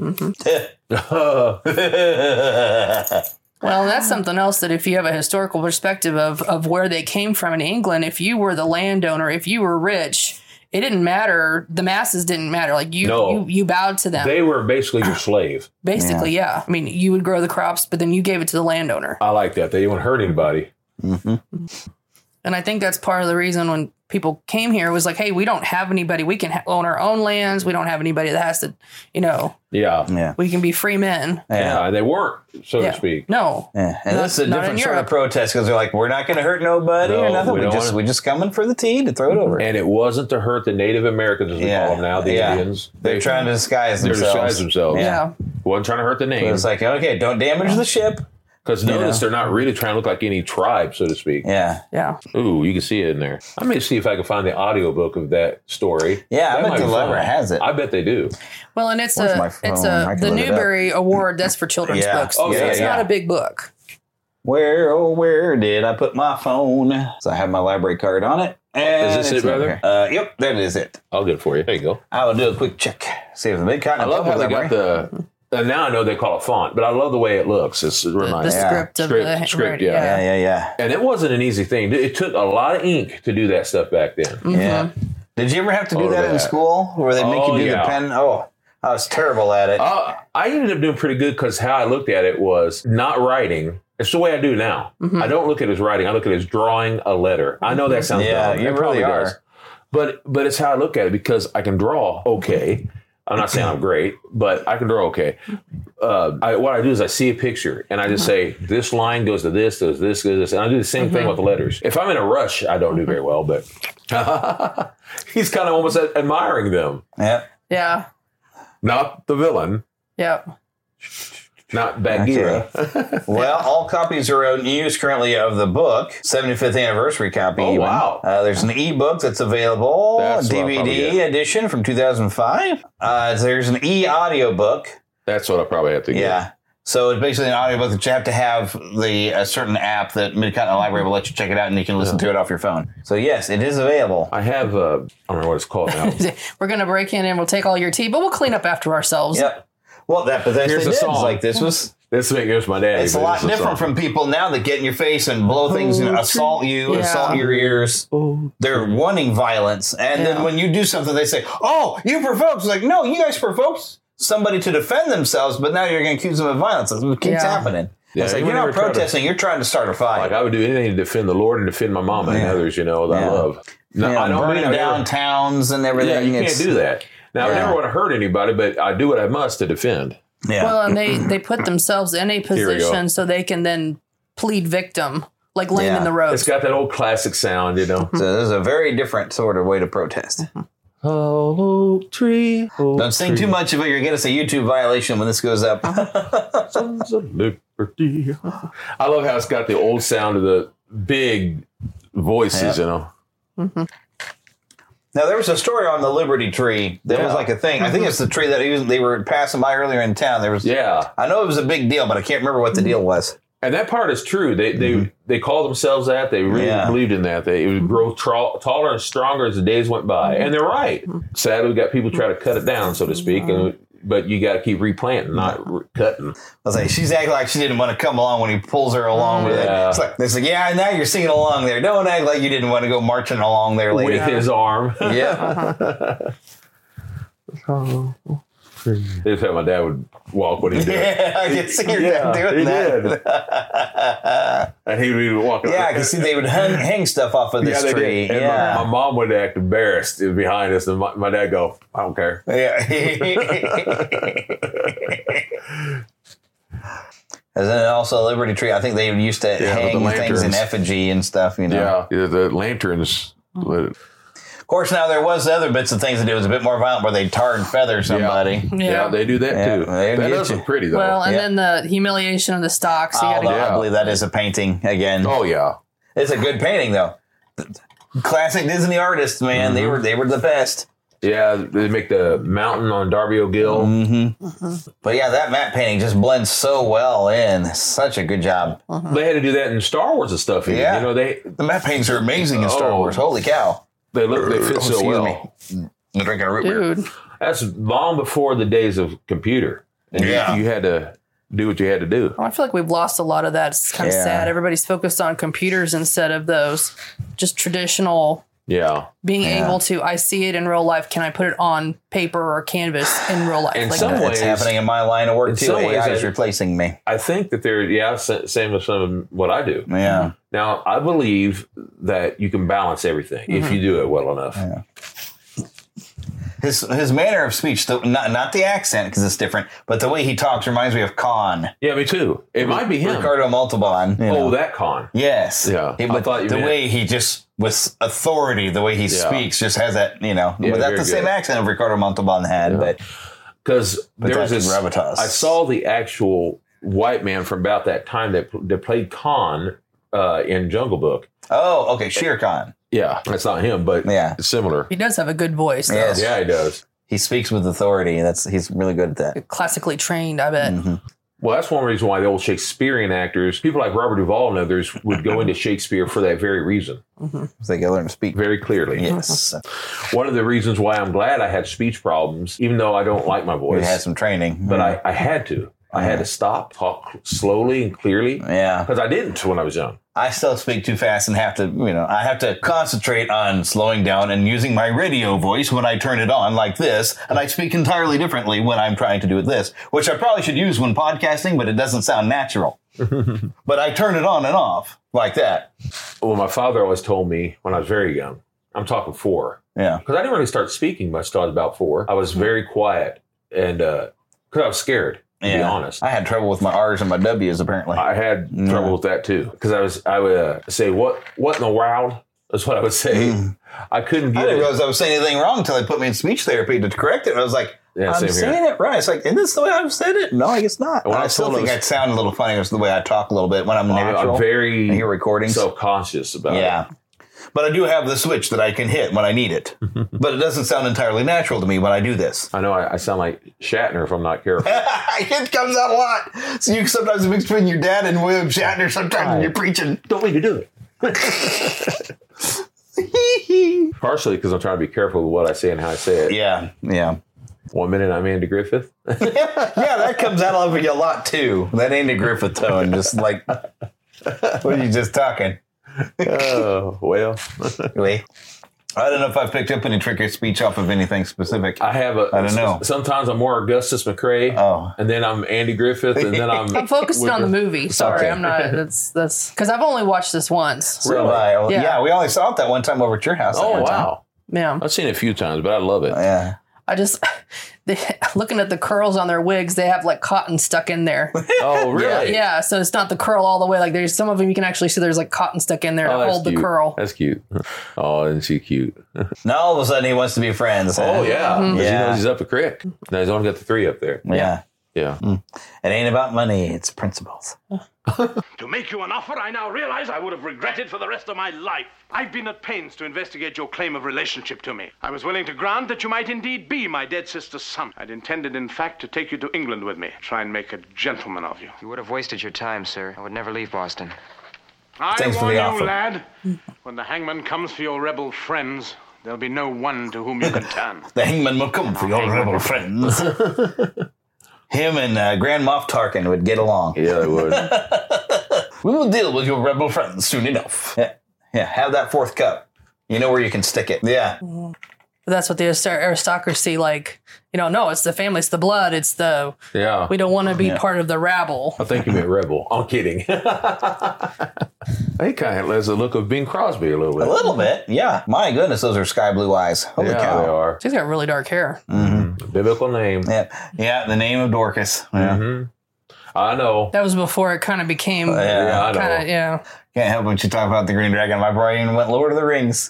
Well, that's something else that if you have a historical perspective of where they came from in England, if you were the landowner, if you were rich, it didn't matter. The masses didn't matter. Like you bowed to them. They were basically your slave. Basically, yeah. I mean, you would grow the crops, but then you gave it to the landowner. I like that. They didn't want to hurt anybody. And I think that's part of the reason when people came here was like, hey, we don't have anybody. We can own our own lands. We don't have anybody that has to, we can be free men. Yeah, they weren't, so to speak. No. Yeah. And this is a different sort of protest because they're like, we're not going to hurt nobody or nothing. We're just coming for the tea to throw it over. And it wasn't to hurt the Native Americans, as we call them now, the Indians. They're trying to disguise themselves. Yeah. Wasn't trying to hurt the name. So it's like, okay, don't damage the ship. Because notice they're not really trying to look like any tribe, so to speak. Yeah. Yeah. Ooh, you can see it in there. I may see if I can find the audiobook of that story. Yeah, I bet the library has it. I bet they do. Well, and it's the Newbery Award, that's for children's books. Oh, so it's not a big book. Where did I put my phone? So I have my library card on it. And is this it, brother? Yep, that is it. I'll get it for you. There you go. I will do a quick check. See if the Big Cotton. I love how they got the... now I know they call it font, but I love the way it looks. It's really nice. The script of the script, yeah. And it wasn't an easy thing. It took a lot of ink to do that stuff back then. Mm-hmm. Yeah. Did you ever have to do that in school where they make you do the pen? Oh, I was terrible at it. I ended up doing pretty good because how I looked at it was not writing. It's the way I do now. Mm-hmm. I don't look at it as writing. I look at it as drawing a letter. I know that sounds dumb. You really are. But it's how I look at it because I can draw okay. I'm not saying I'm great, but I can draw okay. What I do is I see a picture and I just say, this line goes to this, goes this, goes to this. And I do the same thing with the letters. If I'm in a rush, I don't do very well, but he's kind of almost admiring them. Yeah. Yeah. Not the villain. Yep. Not Bagheera. Okay. Well, all copies are out in use currently of the book, 75th anniversary copy. Oh, wow. There's an ebook that's available, that's DVD edition from 2005. There's an e-audiobook. That's what I probably have to get. Yeah. So it's basically an audiobook that you have to have a certain app that Mid-Continent Library will let you check it out and you can listen to it off your phone. So yes, it is available. I have, I don't know what it's called now. We're going to break in and we'll take all your tea, but we'll clean up after ourselves. Yep. Well, but that's here's the song. It's like this was... This was my daddy. It's a lot different from people now that get in your face and blow things and assault you, assault your ears. They're wanting violence. And then when you do something, they say, oh, you provoked. It's like, no, you guys provoked somebody to defend themselves, but now you're going to accuse them of violence. That's what keeps happening. Yeah, it's like, you're not protesting, you're trying to start a fight. Like, I would do anything to defend the Lord and defend my mama and others, that I love. No, I don't burning down towns and everything. Yeah, you can't do that. Now, I never want to hurt anybody, but I do what I must to defend. Yeah. Well, and they put themselves in a position so they can then plead victim like laying in the road. It's got that old classic sound, So there's a very different sort of way to protest. Hollow tree. Don't sing too much of it. You're going to get us a YouTube violation when this goes up. Sons of liberty. I love how it's got the old sound of the big voices, Now, there was a story on the Liberty Tree that was like a thing. I think it's the tree that they were passing by earlier in town. There was, I know it was a big deal, but I can't remember what the deal was. And that part is true. They called themselves that. They really believed in that. It would grow taller and stronger as the days went by. And they're right. Sadly, we got people trying to cut it down, so to speak. But you got to keep replanting, not cutting. I was like, she's acting like she didn't want to come along when he pulls her along with it. It's like, now you're singing along there. Don't act like you didn't want to go marching along there later. With his arm. Yeah. This is how my dad would walk when he did it. Yeah, I can see your dad doing that. And he would walk. Yeah, I can see they would hang stuff off of this tree. And my mom would act embarrassed behind us, and my dad go, I don't care. Yeah. And then also Liberty Tree, I think they used to hang things in effigy and stuff, Yeah, the lanterns. Of course, now there was other bits of things that it was a bit more violent where they tar and feather somebody. Yeah, they do that too. That does look pretty though. Well, and then the humiliation of the stocks. I believe that is a painting again. Oh yeah, it's a good painting though. Classic Disney artists, man. They were the best. Yeah, they make the mountain on Darby O'Gill. But yeah, that matte painting just blends so well in. Such a good job. They had to do that in Star Wars and stuff. Even. Yeah, the matte paintings are amazing in Star Wars. Holy cow! They fit so well. I'm drinking a root beer. That's long before the days of computer. And you had to do what you had to do. I feel like we've lost a lot of that. It's kind of sad. Everybody's focused on computers instead of those just traditional. Being able to, I see it in real life. Can I put it on paper or canvas in real life? In some ways, it's happening in my line of work too. AI is replacing me. I think that they're, same as some of what I do. Yeah. Now, I believe that you can balance everything if you do it well enough. Yeah. His manner of speech, not the accent because it's different, but the way he talks reminds me of Khan. Yeah, me too. It might be him. Ricardo Montalban. That Khan. Yes. Yeah. I thought the way he just, with authority, the way he speaks just has that, but that's the same accent of Ricardo Montalban had. But because there was this, gravitas. I saw the actual white man from about that time that played Khan in Jungle Book. Oh, okay, Shere Khan. Yeah, that's not him, but it's similar. He does have a good voice, though. Yes. Yeah, he does. He speaks with authority. He's really good at that. Classically trained, I bet. Well, that's one reason why the old Shakespearean actors, people like Robert Duvall and others, would go into Shakespeare for that very reason. They can learn to speak very clearly. Yes. One of the reasons why I'm glad I had speech problems, even though I don't like my voice. You had some training. But I had to. I had to stop, talk slowly and clearly. Yeah. Because I didn't when I was young. I still speak too fast and have to, I have to concentrate on slowing down and using my radio voice when I turn it on like this. And I speak entirely differently when I'm trying to do this, which I probably should use when podcasting, but it doesn't sound natural. But I turn it on and off like that. Well, my father always told me when I was very young, I'm talking 4. Yeah. Because I didn't really start speaking much till I was about 4. I was very quiet and because I was scared. To be honest, I had trouble with my R's and my W's. Apparently, I had trouble with that too because I would say what in the world? That's what I would say. I couldn't get. I didn't realize I was saying anything wrong until they put me in speech therapy to correct it. And I was like, I'm saying it right. It's like, isn't this the way I've said it? No, I guess not. When I still think I sound a little funny. It's the way I talk a little bit when I'm natural. I'm very recordings. Self-conscious about it. Yeah. But I do have the switch that I can hit when I need it. But it doesn't sound entirely natural to me when I do this. I know I sound like Shatner if I'm not careful. It comes out a lot. So you sometimes mix between your dad and William Shatner sometimes when you're preaching. Don't mean to do it. Partially because I'm trying to be careful with what I say and how I say it. Yeah. 1 minute I'm Andy Griffith. Yeah, that comes out of you a lot too. That Andy Griffith tone, just like, what are you just talking? Oh, well. Wait. I don't know if I've picked up any trick of speech off of anything specific. I have I don't know. Sometimes I'm more Augustus McCrae. Oh. And then I'm Andy Griffith. And then I'm focusing on the movie. Sorry, okay. I'm not. That's because I've only watched this once. So really? Yeah, we only saw it that one time over at your house. Oh, wow. Yeah. I've seen it a few times, but I love it. Yeah. Looking at the curls on their wigs, they have like cotton stuck in there. Oh, really? Yeah. So it's not the curl all the way. Like there's some of them you can actually see there's like cotton stuck in there to hold the curl. That's cute. Oh, isn't she cute? Now all of a sudden he wants to be friends. Oh, yeah. Mm-hmm. He knows he's up a creek. Now he's only got the 3 up there. Yeah. Yeah. It ain't about money. It's principles. To make you an offer I now realize I would have regretted for the rest of my life. I've been at pains to investigate your claim of relationship to me. I was willing to grant that you might indeed be my dead sister's son. I'd intended, in fact, to take you to England with me. Try and make a gentleman of you. You would have wasted your time, sir. I would never leave Boston. Thanks for warn the you, offer. lad. When the hangman comes for your rebel friends, there'll be no one to whom you can turn. The hangman will come for your rebel friends. Him and Grand Moff Tarkin would get along. Yeah, they would. We will deal with your rebel friends soon enough. Yeah, have that 4th cup. You know where you can stick it. Yeah. But that's what the aristocracy like. No, it's the family, it's the blood, it's the. Yeah. We don't want to be part of the rabble. I think you meant rebel. I'm kidding. He kind of has a look of Bing Crosby a little bit. A little bit, yeah. My goodness, those are sky blue eyes. Holy cow. They are. She's got really dark hair. Mm-hmm. Biblical name. Yeah, the name of Dorcas. Yeah. Mm-hmm. I know. That was before it kind of became. Yeah, I know. Yeah. Can't help when you talk about the Green Dragon. My brain went Lord of the Rings.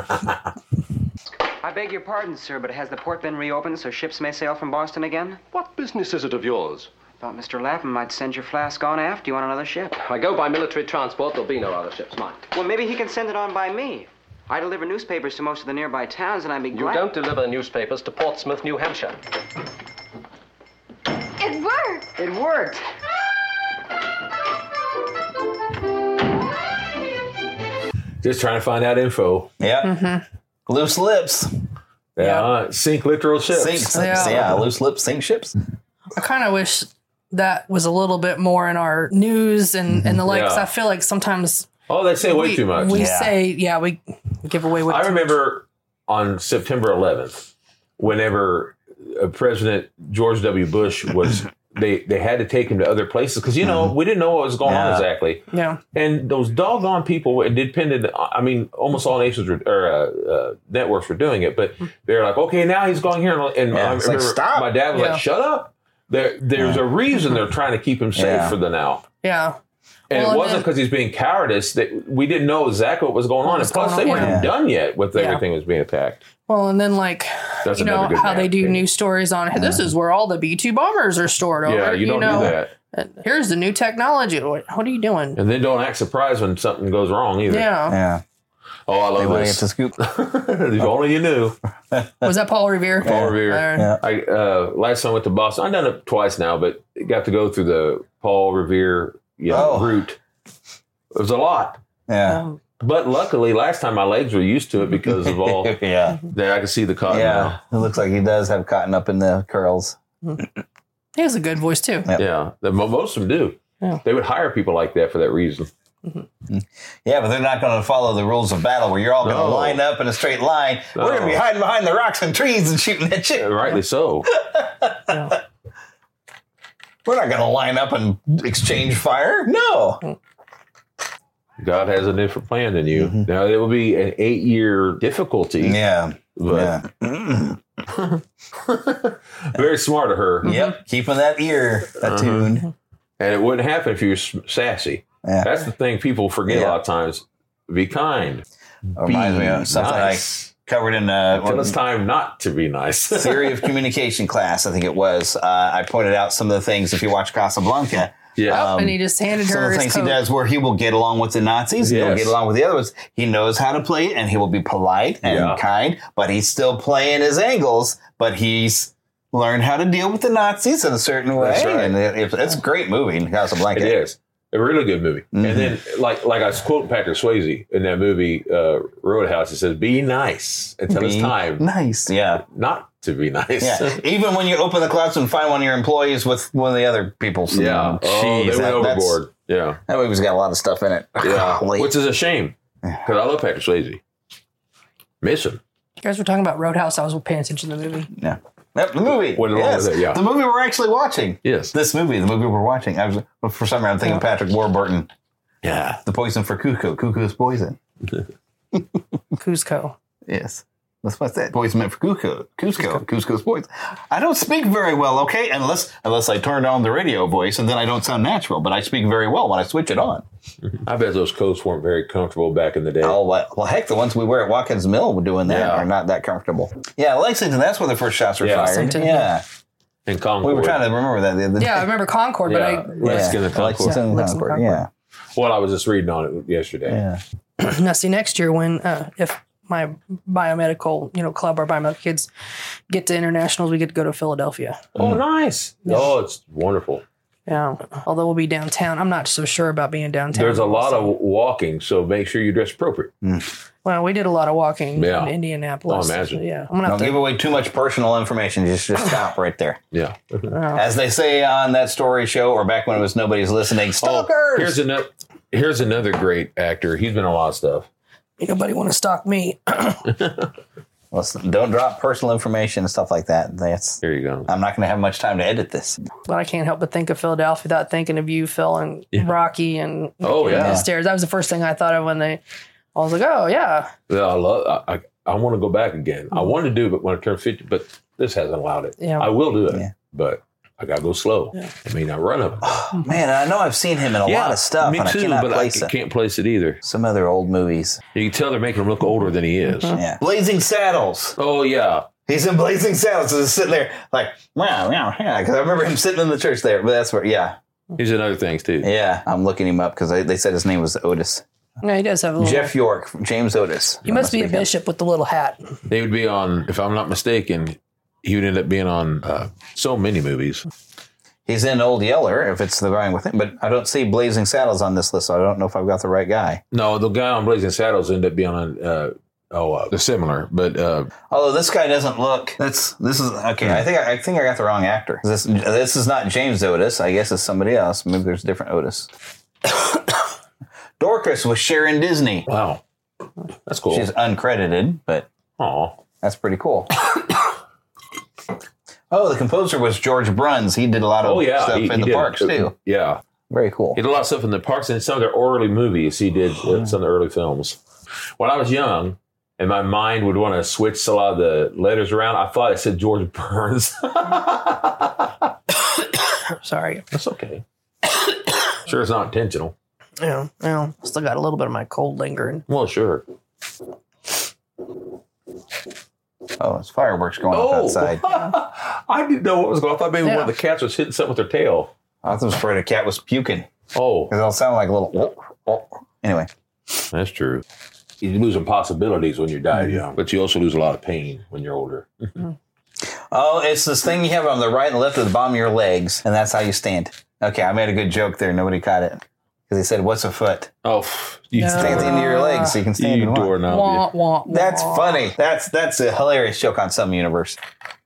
I beg your pardon, sir, but has the port been reopened so ships may sail from Boston again? What business is it of yours? Thought Mr. Lapham might send your flask on aft you on another ship. I go by military transport. There'll be no other ships, mind. Well, maybe he can send it on by me. I deliver newspapers to most of the nearby towns, and I'd be glad... You don't deliver newspapers to Portsmouth, New Hampshire. It worked. It worked. Just trying to find out info. Yeah. Mm-hmm. Loose lips. Yeah. Sink literal ships. Loose lips sink ships. I kind of wish that was a little bit more in our news and the like. 'Cause I feel like sometimes. Oh, they say way too much. We we give away way too much. I remember on September 11th, whenever President George W. Bush was, they had to take him to other places because, we didn't know what was going on exactly. Yeah. And those doggone people, it depended, almost all nations networks were doing it, but they're like, okay, now he's going here. And I remember stop. My dad was like, shut up. There's a reason they're trying to keep him safe for the now. Yeah. And it wasn't because he's being cowardice. That we didn't know exactly what was going on. And plus, they weren't done yet with everything was being attacked. Well, and then That's how they do news stories on this is where all the B-2 bombers are stored over. Yeah, you don't do that. Here's the new technology. What are you doing? And then don't act surprised when something goes wrong either. Yeah. Oh, I love this. Get the scoop. If only you knew. Was that Paul Revere? Paul Revere. Last time I went to Boston, I've done it twice now, but got to go through the Paul Revere route. It was a lot. Yeah. But luckily, last time my legs were used to it because of all. There, I can see the cotton now. It looks like he does have cotton up in the curls. He has a good voice too. Yep. Yeah, most of them do. Yeah. They would hire people like that for that reason. Mm-hmm. Yeah, but they're not going to follow the rules of battle where you're all going to line up in a straight line. We're going to be hiding behind the rocks and trees and shooting at you. Yeah, rightly so. We're not going to line up and exchange fire. No. God has a different plan than you. Mm-hmm. Now, it will be an 8-year difficulty. Yeah. But very smart of her. Yep. Keeping that ear attuned. And it wouldn't happen if you were sassy. Yeah. That's the thing people forget a lot of times. Be kind. Reminds me of something nice. I covered in until it's time not to be nice. Theory of communication class, I think it was. I pointed out some of the things if you watch Casablanca. Yeah. And he just handed her some of the things he does where he will get along with the Nazis, he'll get along with the others. He knows how to play it, and he will be polite and kind, but he's still playing his angles, but he's learned how to deal with the Nazis in a certain way. That's right. And it's a great movie, Casablanca. It is. A really good movie. Mm-hmm. And then, like I was quoting Patrick Swayze in that movie, Roadhouse, it says, be nice until it's time. Nice, yeah. Not to be nice. Yeah. Even when you open the clouds and find one of your employees with one of the other people. Yeah. They went overboard. Yeah. That movie's got a lot of stuff in it. Yeah. Which is a shame. Because I love Patrick Swayze. Miss him. You guys were talking about Roadhouse. I was paying attention to the movie. Yeah. Yep, the movie. Yes. The movie we're actually watching. Yes. This movie, the movie we're watching. For some reason, I'm thinking Patrick Warburton. Yeah. The poison for Cusco. Cuckoo's poison. Cusco. Yes. That's what that voice meant for Cusco's voice. I don't speak very well, okay? Unless I turn on the radio voice, and then I don't sound natural. But I speak very well when I switch it on. I bet those coats weren't very comfortable back in the day. Oh, well, heck, the ones we wear at Watkins Mill doing that are not that comfortable. Yeah, Lexington, that's where the first shots were fired. Lexington, yeah. And Concord. We were trying to remember that the other day. Yeah, I remember Concord, but Lexington and Concord. Lexington, Concord, yeah. Well, I was just reading on it yesterday. Yeah. Now, see, next year when if my biomedical, club or biomedical kids get to internationals, we get to go to Philadelphia. Oh, nice! Yeah. Oh, it's wonderful. Yeah, although we'll be downtown. I'm not so sure about being downtown. There's a lot of walking, so make sure you dress appropriate. Well, we did a lot of walking in Indianapolis. Oh, imagine. Yeah, Don't give away too much personal information. Just stop right there. Yeah. As they say on that story show, or back when it was Nobody's Listening, stalkers! Here's another great actor. He's been in a lot of stuff. Ain't nobody want to stalk me. Listen, don't drop personal information and stuff like that. There you go. I'm not going to have much time to edit this. But I can't help but think of Philadelphia without thinking of you, Phil, and Rocky, and the stairs. That was the first thing I thought of when I was like, oh, yeah. Yeah, I want to go back again. I wanted to do it, but when I turned 50, but this hasn't allowed it. Yeah. I will do it, but I got to go slow. Yeah. I mean, I run up. Oh, man, I know I've seen him in a lot of stuff. Me too, but I can't place it either. Some other old movies. You can tell they're making him look older than he is. Yeah. Blazing Saddles. Oh, yeah. He's in Blazing Saddles. So he's sitting there like, wow, because I remember him sitting in the church there. But that's where, He's in other things, too. Yeah, I'm looking him up because they said his name was Otis. Yeah, he does have a little... Jeff York, James Otis. He must be a bishop with the little hat. They would be on, if I'm not mistaken, he would end up being on so many movies. He's in Old Yeller, if it's the going with him, but I don't see Blazing Saddles on this list, so I don't know if I've got the right guy. No, the guy on Blazing Saddles ended up being on, they're similar, but... although this guy doesn't look, this is, okay, I think I got the wrong actor. This is not James Otis, I guess it's somebody else. Maybe there's a different Otis. Dorcas with Sharon Disney. Wow. That's cool. She's uncredited, but that's pretty cool. Oh, the composer was George Bruns. He did a lot of stuff in the parks, too. Yeah. Very cool. He did a lot of stuff in the parks, and some of the early movies he did, some of the early films. When I was young, and my mind would want to switch a lot of the letters around, I thought it said George Burns. Sorry. That's okay. Sure, it's not intentional. Yeah, still got a little bit of my cold lingering. Well, sure. Oh, it's fireworks going off outside. I didn't know what was going on. I thought maybe one of the cats was hitting something with their tail. I was afraid a cat was puking. Oh. Because it'll sound like a little... Anyway. That's true. You lose some possibilities when you die young, but you also lose a lot of pain when you're older. Oh, it's this thing you have on the right and left of the bottom of your legs, and that's how you stand. Okay, I made a good joke there. Nobody caught it. Because they said, what's a foot? Oh, you stand at the end of your legs so you can stand in one. That's funny. That's a hilarious joke on some universe.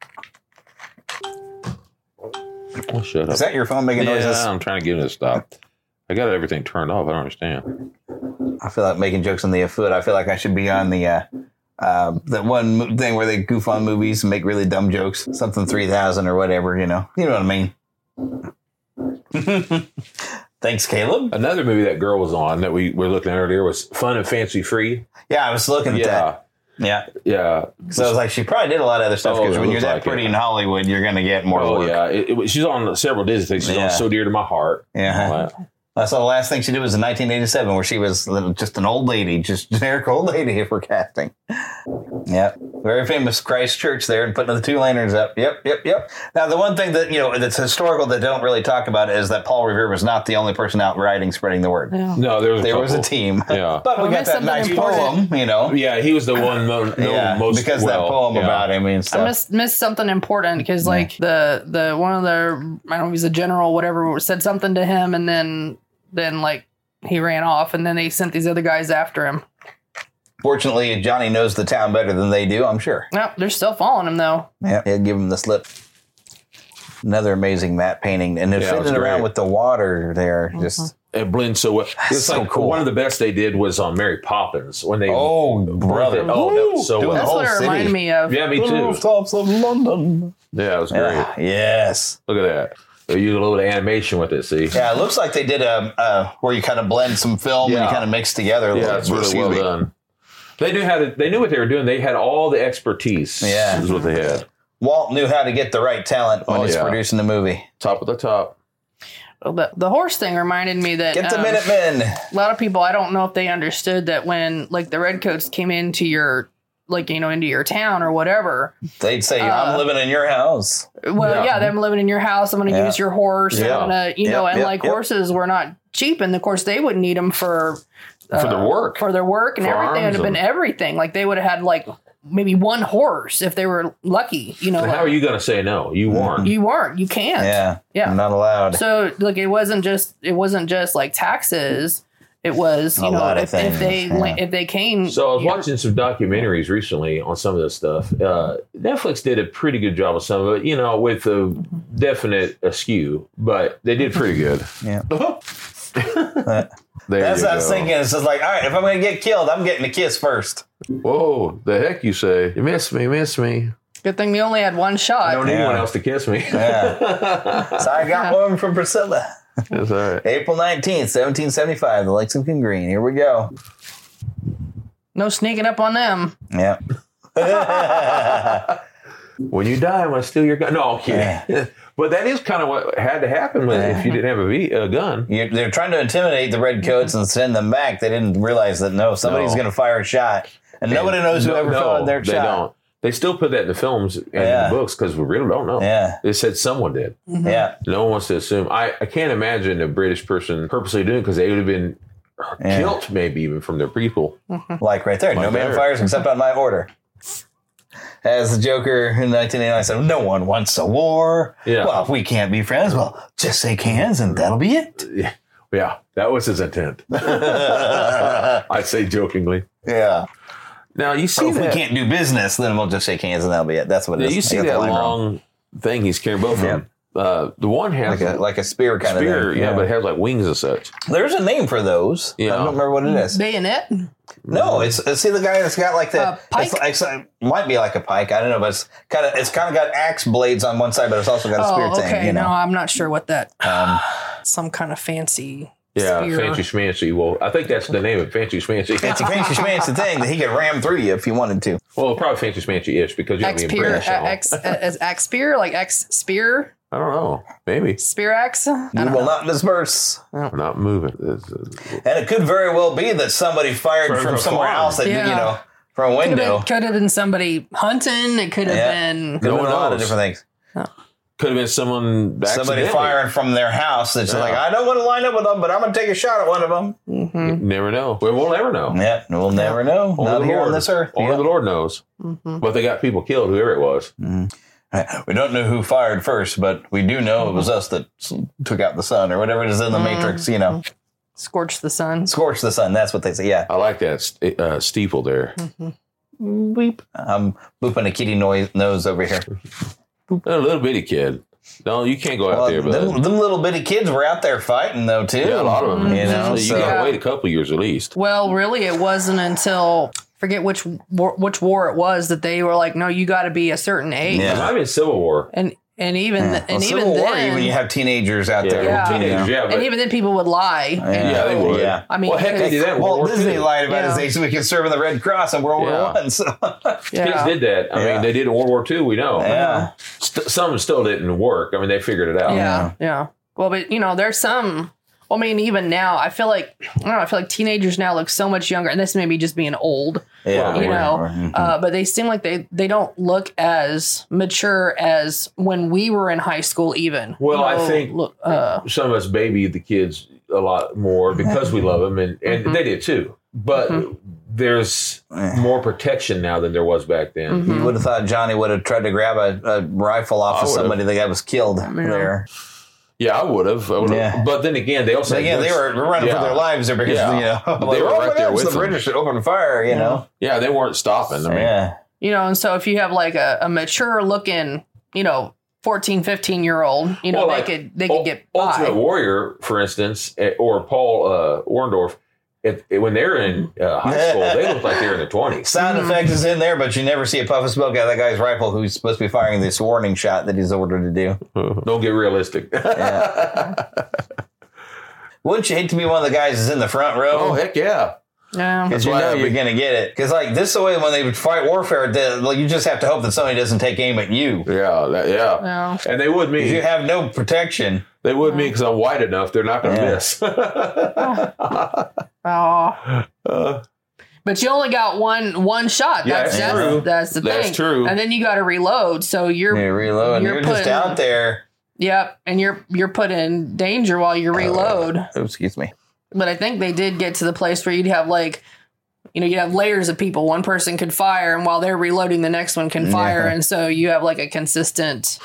Well, shut up. Is that your phone making noises? Yeah, I'm trying to get it to stop. I got everything turned off. I don't understand. I feel like making jokes on the foot. I feel like I should be on the one thing where they goof on movies and make really dumb jokes. Something 3000 or whatever, You know what I mean? Thanks, Caleb. Another movie that girl was on that we were looking at earlier was Fun and Fancy Free. Yeah, I was looking at that. Yeah. So I was like, she probably did a lot of other stuff because when you're that pretty in Hollywood, you're going to get more work. Yeah. She's on several Disney things. She's on So Dear to My Heart. Yeah. I saw the last thing she did was in 1987 where she was just an old lady, just generic old lady for casting. Yep. Very famous Christ Church there and putting the two lanterns up. Yep. Now, the one thing that, that's historical that they don't really talk about is that Paul Revere was not the only person out riding, spreading the word. Yeah. No, there was a team. Yeah. But we got that nice poem, Yeah, he was the one most because that poem about him and stuff. I missed something important because the one of the, I don't know if he's a general, whatever, said something to him and then he ran off and then they sent these other guys after him. Fortunately, Johnny knows the town better than they do, I'm sure. No, they're still following him, though. Yeah, he'd give him the slip. Another amazing matte painting. And they're fiddling around with the water there. Just it blends so well. It's so cool. One of the best they did was on Mary Poppins. When they brother. That was so well. That's what it reminded me of. Yeah, me too. The rooftops of London. Yeah, it was great. Yes. Look at that. They use a little animation with it, see? Yeah, it looks like they did where you kind of blend some film and you kind of mix together. Yeah, it's really well done. They knew what they were doing. They had all the expertise. Yeah. Is what they had. Walt knew how to get the right talent when he's producing the movie. Top of the top. Well, the horse thing reminded me that Get the Minutemen. A lot of people, I don't know if they understood that when like the Redcoats came into your into your town or whatever, they'd say, "I'm living in your house." Well, them living in your house. I'm going to use your horse. I'm going to, horses were not cheap, and of course they would need them for their work, and everything. It would have been everything. Like they would have had like maybe one horse if they were lucky. How are you going to say no? You weren't. You weren't. You can't. Yeah. I'm not allowed. So look, it wasn't just like taxes. It was, if they came. So I was watching some documentaries recently on some of this stuff. Netflix did a pretty good job of some of it, with a definite askew, but they did pretty good. Yeah. That's what I was thinking. It's just like, all right, if I'm going to get killed, I'm getting a kiss first. Whoa, the heck you say? You miss me. Good thing we only had one shot. I don't need anyone else to kiss me. Yeah. So I got one from Priscilla. That's all right. April 19th, 1775, the Lexington Green. Here we go. No sneaking up on them. Yeah. When you die, I'm going to steal your gun. No, I'm kidding. Yeah. But that is kind of what had to happen if you didn't have a gun. They're trying to intimidate the Redcoats and send them back. They didn't realize that, somebody's going to fire a shot. And nobody knows who ever fired their shot. They don't. They still put that in the films and in the books because we really don't know. Yeah. They said someone did. Mm-hmm. Yeah. No one wants to assume. I can't imagine a British person purposely doing it because they would have been killed maybe even from their people. Mm-hmm. Like right there. No man fires except on my order. As the Joker in 1989 said, no one wants a war. Yeah. Well, if we can't be friends, well, just shake hands and that'll be it. Yeah. That was his intent. I say jokingly. Yeah. Now, you see if we can't do business, then we'll just shake hands and that'll be it. That's what it is. You see that long thing he's carrying both of them. The one has like a spear kind of thing. Yeah, but it has like wings and such. There's a name for those. I don't remember what it is. Bayonet? No, it's see the guy that's got like the pike? It might be like a pike. I don't know, but it's kind of got axe blades on one side, but it's also got a spear thing. Okay, no, I'm not sure what that. Some kind of fancy. Yeah, spear. fancy schmancy. Well, I think that's the name of fancy schmancy. Fancy schmancy thing that he could ram through you if he wanted to. Well, probably fancy schmancy-ish because you're being British. Axe spear, like axe spear. I don't know. Maybe. Spear axe? You will not disperse. I'm not moving. And it could very well be that somebody fired from somewhere else that, from a window. Could have been somebody hunting. It could have been. Could have been a lot of different things. Could have been somebody firing from their house that's like, I don't want to line up with them, but I'm going to take a shot at one of them. Mm-hmm. Never know. We'll never know. Yeah, we'll never know. Not here on this earth. Only the Lord knows. Mm-hmm. But they got people killed, whoever it was. Mm-hmm. We don't know who fired first, but we do know it was us that took out the sun or whatever it is in the Matrix, Scorch the sun. Scorch the sun. That's what they say. Yeah. I like that steeple there. Mm-hmm. Weep. I'm booping a kitty nose over here. A little bitty kid. No, you can't go out there. But them little bitty kids were out there fighting, though, too. Yeah, a lot of them. So you got to wait a couple years at least. Well, really, it wasn't until forget which war it was that they were like, no, you got to be a certain age. Yeah, it might have been Civil War. And even Civil War, even you have teenagers out there. Teenagers, and even then, people would lie. They would. Yeah. I mean, heck, they did that. Walt Disney lied about his age so he could serve in the Red Cross in World War I. So. Kids did that. I mean, they did in World War II. We know. Yeah. Some still didn't work. I mean, they figured it out. Yeah. Well, but there's some. Well, I mean, even now, I feel like teenagers now look so much younger, and this may be just being old, but they seem like they don't look as mature as when we were in high school, even. Well, I think some of us baby the kids a lot more because we love them, and they did too. But there's more protection now than there was back then. You would have thought Johnny would have tried to grab a rifle off of somebody. The guy was killed there. Yeah, I would have. Yeah. But then again, they also they were running for their lives there because they were right there with the British had opened fire. Yeah, they weren't stopping. I mean, and so if you have like a mature looking, 14, 15-year-old, they could get by. Ultimate Warrior, for instance, or Paul Orndorff. When they're in high school, they look like they're in their 20s. Sound effects is in there, but you never see a puff of smoke out of that guy's rifle who's supposed to be firing this warning shot that he's ordered to do. Don't get realistic. Wouldn't you hate to be one of the guys that's in the front row? Oh, heck yeah. Yeah. Because you know you're going to get it. Because like this is the way when they fight warfare, you just have to hope that somebody doesn't take aim at you. Yeah. And they would me. You have no protection. They would me because I'm white enough. They're not going to miss. But you only got one shot. That's true. That's the thing. That's true. And then you got to reload. So you're reloading. You're just out there. Yep, and you're put in danger while you reload. Excuse me. But I think they did get to the place where you'd have you'd have layers of people. One person could fire, and while they're reloading, the next one can fire, and so you have like a consistent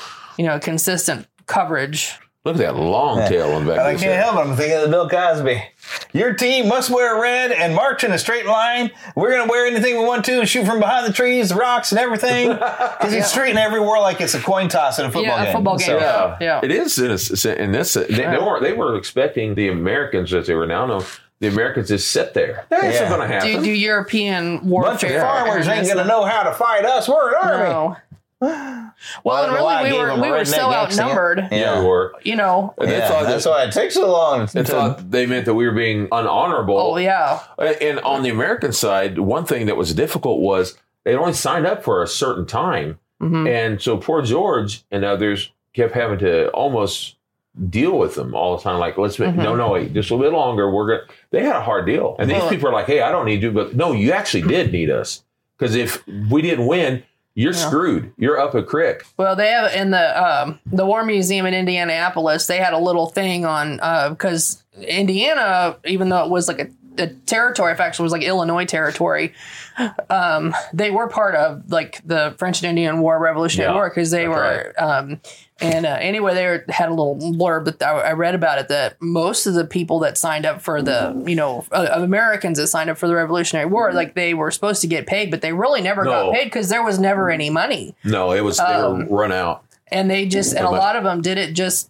coverage. Look at that long tail on back. I can't help it. I'm thinking of Bill Cosby. Your team must wear red and march in a straight line. We're going to wear anything we want to and shoot from behind the trees, the rocks, and everything. Because he's treating every war like it's a coin toss in a football game. Football game. So, yeah. It is in this. They were expecting the Americans, as they were now known, the Americans just sit there. That's not going to happen. Do European warfare. Bunch of farmers ain't going to know how to fight us. We're an army. No. Well, and really, we were so outnumbered. Yeah, we were. You know. And they thought that's why it takes so long. They thought they meant that we were being unhonorable. Oh, yeah. And on the American side, one thing that was difficult was they only signed up for a certain time. Mm-hmm. And so poor George and others kept having to almost deal with them all the time. Like, let's make, no, wait, just a little bit longer. They had a hard deal. And these people are like, hey, I don't need you. But no, you actually did need us. Because if we didn't win, you're screwed. You're up a creek. Well, they have in the War Museum in Indianapolis, they had a little thing on because Indiana, even though it was like a territory, in fact, it was like Illinois territory. They were part of like the French and Indian War, Revolutionary War, because they were. Right. Anyway, they had a little blurb that I read about it that most of the people that signed up for the, Americans that signed up for the Revolutionary War, like they were supposed to get paid, but they really never got paid because there was never any money. No, it was they were run out, and they just and a lot of them did it just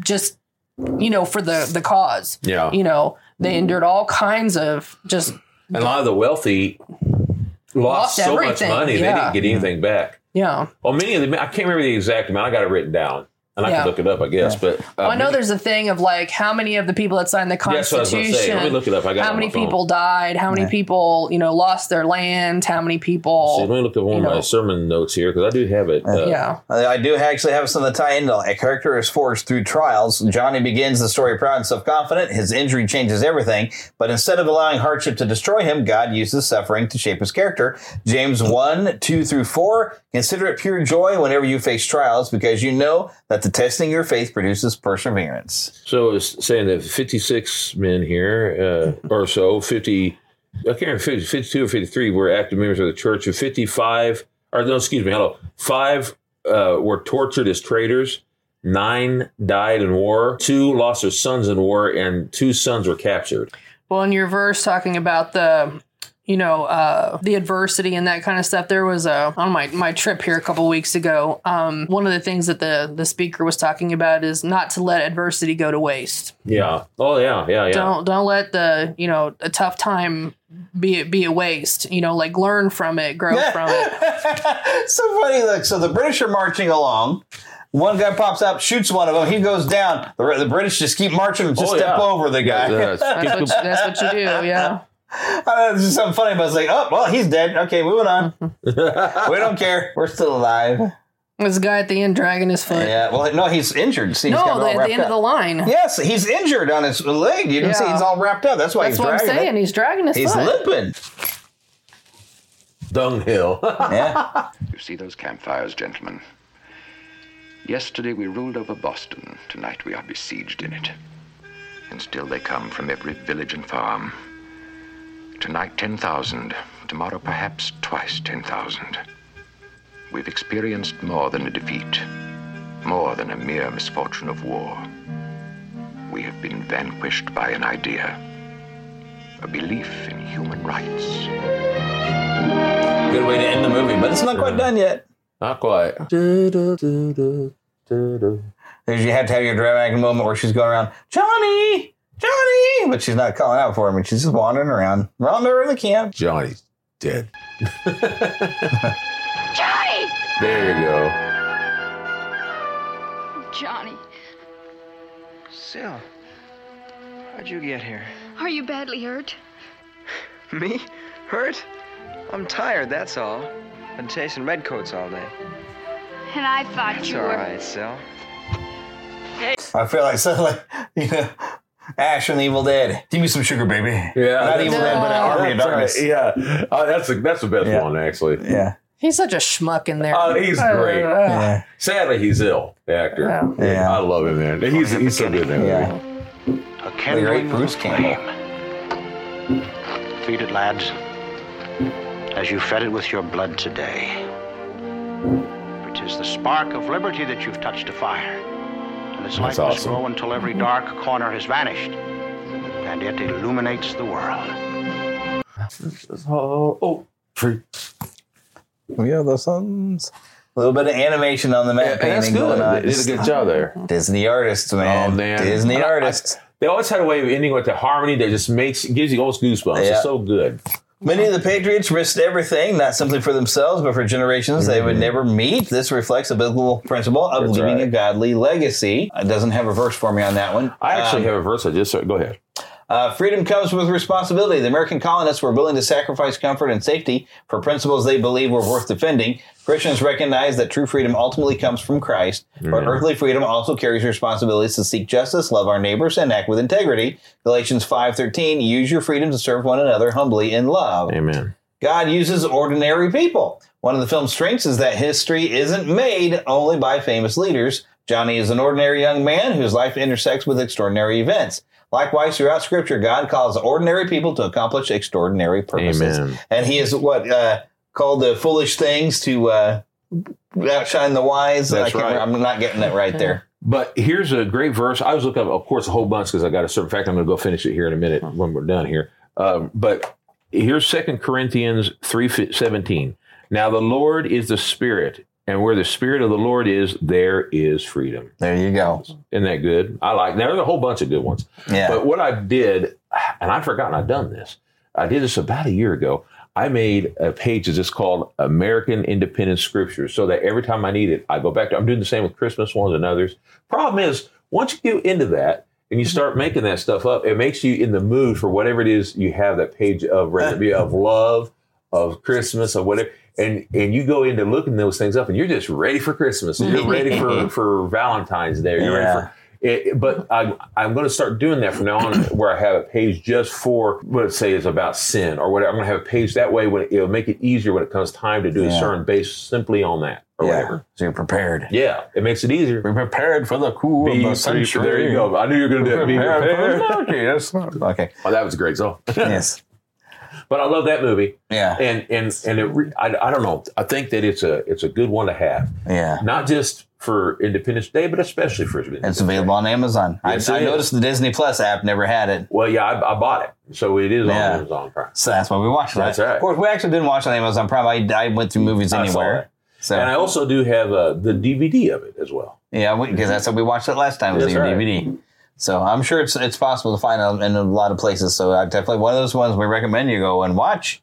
for the cause. Yeah, they endured all kinds of just. And a lot of the wealthy lost so everything. Much money they didn't get anything back. Yeah. Well, many of them, I can't remember the exact amount. I got it written down. And I can look it up, I guess. But I know there's a thing of like how many of the people that signed the Constitution. Say. Let me look it up. I got how many people died? How many people, lost their land? How many people? Let me look at one of my sermon notes here because I do have it. I do actually have some that tie into a character is forged through trials. Johnny begins the story proud and self-confident. His injury changes everything, but instead of allowing hardship to destroy him, God uses suffering to shape his character. James 1:2-4. Consider it pure joy whenever you face trials, because you know that the testing of your faith produces perseverance. So it's saying that 56 men here, or so, 50, I can't remember, 52 or 53 were active members of the church, and 5 were tortured as traitors, 9 died in war, 2 lost their sons in war, and 2 sons were captured. Well, in your verse talking about the adversity and that kind of stuff. There was on my trip here a couple weeks ago. One of the things that the speaker was talking about is not to let adversity go to waste. Yeah. Oh yeah. Don't let the a tough time be a waste. Like learn from it, grow from it. So funny. Look, so the British are marching along. One guy pops up, shoots one of them. He goes down. The British just keep marching and just step over the guy. That's what you do. Yeah. There's just something funny, but it's like, oh, well, he's dead. Okay, moving on. We don't care. We're still alive. There's a guy at the end dragging his foot. Yeah, well, no, he's injured. See, at the end of the line. Yes, he's injured on his leg. You didn't see he's all wrapped up. That's why he's dragging it. That's what I'm saying. He's dragging his foot. He's limping. Dunghill. Yeah. You see those campfires, gentlemen? Yesterday we ruled over Boston. Tonight we are besieged in it. And still they come from every village and farm. Tonight, 10,000. Tomorrow, perhaps twice 10,000. We've experienced more than a defeat, more than a mere misfortune of war. We have been vanquished by an idea, a belief in human rights. Good way to end the movie, but it's not quite done yet. Not quite. You have to have your dramatic moment where she's going around, Johnny! Johnny! But she's not calling out for him, and she's just wandering around. Around her in the camp. Johnny's dead. Johnny! There you go. Johnny. Sil, how'd you get here? Are you badly hurt? Me? Hurt? I'm tired, that's all. Been chasing redcoats all day. And I thought you were... It's all right, Sil. I feel like suddenly, Ash from the Evil Dead. Give me some sugar, baby. Yeah, not Evil Dead, but Army of Darkness. Right. Yeah, that's the best one actually. Yeah, he's such a schmuck in there. Oh, he's great. Sadly, he's ill. The actor. I love him, man. He's so good in there. A kindling Bruce Campbell. Feed it, lads, as you fed it with your blood today. For 'tis the spark of liberty that you've touched a fire. And its light must grow until every dark corner has vanished, and it illuminates the world. We are the sons. A little bit of animation on the map painting going on. They did a good job there. Disney artists, man. Oh, man. Disney artists. They always had a way of ending with the harmony that just gives you almost goosebumps. It's so good. Many of the patriots risked everything, not simply for themselves, but for generations they would never meet. This reflects a biblical principle of leaving a godly legacy. It doesn't have a verse for me on that one. I actually have a verse. Go ahead. Freedom comes with responsibility. The American colonists were willing to sacrifice comfort and safety for principles they believed were worth defending. Christians recognize that true freedom ultimately comes from Christ, but earthly freedom also carries responsibilities to seek justice, love our neighbors, and act with integrity. Galatians 5:13, use your freedom to serve one another humbly in love. Amen. God uses ordinary people. One of the film's strengths is that history isn't made only by famous leaders. Johnny is an ordinary young man whose life intersects with extraordinary events. Likewise, throughout Scripture, God calls ordinary people to accomplish extraordinary purposes. Amen. And he is called the foolish things to outshine the wise. That's right. I'm not getting that right there. But here's a great verse. I was looking up, of course, a whole bunch because I got a certain fact. I'm going to go finish it here in a minute when we're done here. But here's 2 Corinthians 3:17. Now the Lord is the Spirit, and where the Spirit of the Lord is, there is freedom. There you go. Isn't that good? I like. Now there's a whole bunch of good ones. Yeah. But what I did, and I've forgotten I've done this. I did this about a year ago. I made a page that's just called American Independent Scriptures, so that every time I need it, I go back to. I'm doing the same with Christmas ones and others. Problem is, once you get into that and you start making that stuff up, it makes you in the mood for whatever it is you have that page of, whether it be of love, of Christmas, of whatever. And you go into looking those things up, and you're just ready for Christmas. And you're ready for Valentine's Day. You're ready for it. But I'm going to start doing that from now on, where I have a page just for, let's say, is about sin or whatever. I'm going to have a page that way. It'll make it easier when it comes time to do a sermon based simply on that or whatever. So you're prepared. Yeah, it makes it easier. Be prepared for the cool of the century. There you go. I knew you were going to do it. Be prepared. Okay. Oh, that was a great song. Yes. But I love that movie. Yeah. And I don't know. I think that it's a good one to have. Yeah. Not just for Independence Day, but especially for Independence Day. It's available on Amazon. Yes, I noticed the Disney Plus app never had it. Well, yeah, I bought it. So it is on Amazon Prime. So that's why we watched it. That's right. Of course, we actually didn't watch it on Amazon Prime. I went through Movies Anywhere. So. And I also do have the DVD of it as well. Yeah, because that's how we watched it last time, was the DVD. So I'm sure it's possible to find it in a lot of places. So definitely one of those ones we recommend you go and watch.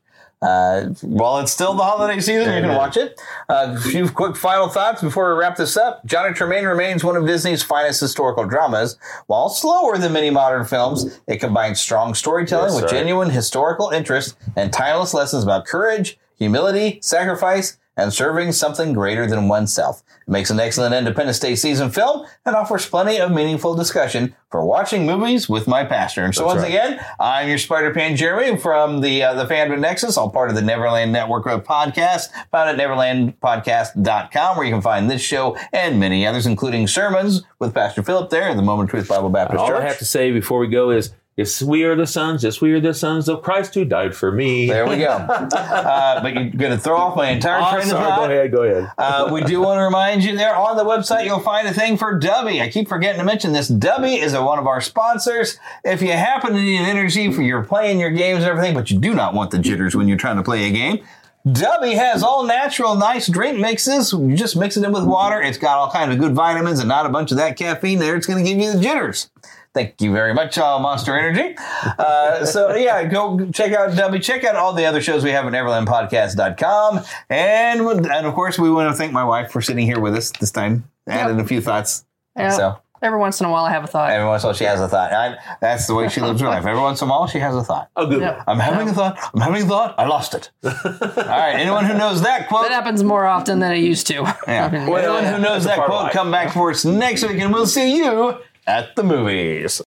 While it's still the holiday season, you can watch it. A few quick final thoughts before we wrap this up. Johnny Tremaine remains one of Disney's finest historical dramas. While slower than many modern films, it combines strong storytelling with genuine historical interest and timeless lessons about courage, humility, sacrifice, and serving something greater than oneself. It makes an excellent Independence Day season film and offers plenty of meaningful discussion for watching movies with my pastor. And so once again, I'm your Spider-Pan Jeremy from the Fandom Nexus, all part of the Neverland Network of podcasts, found at neverlandpodcast.com, where you can find this show and many others, including sermons with Pastor Philip there at the Moment of Truth Bible Baptist Church. All I have to say before we go is, yes, we are the sons. Yes, we are the sons of Christ who died for me. There we go. But you're going to throw off my entire train of thought. Go ahead. We do want to remind you there on the website, you'll find a thing for Dubby. I keep forgetting to mention this. Dubby is one of our sponsors. If you happen to need energy for your playing your games and everything, but you do not want the jitters when you're trying to play a game, Dubby has all natural, nice drink mixes. You just mix it in with water. It's got all kinds of good vitamins and not a bunch of that caffeine there. It's going to give you the jitters. Thank you very much, Monster Energy. Go check out Dubby. Check out all the other shows we have at NeverlandPodcast.com. And of course, we want to thank my wife for sitting here with us this time, adding a few thoughts. Yeah. So Every once in a while, I have a thought. Every once in a while, she has a thought. That's the way she lives her life. Every once in a while, she has a thought. Oh, good. Yep. I'm having a thought. I'm having a thought. I lost it. All right. Anyone who knows that quote. That happens more often than it used to. Yeah. Anyone who knows that quote, come back for us next week, and we'll see you at the movies.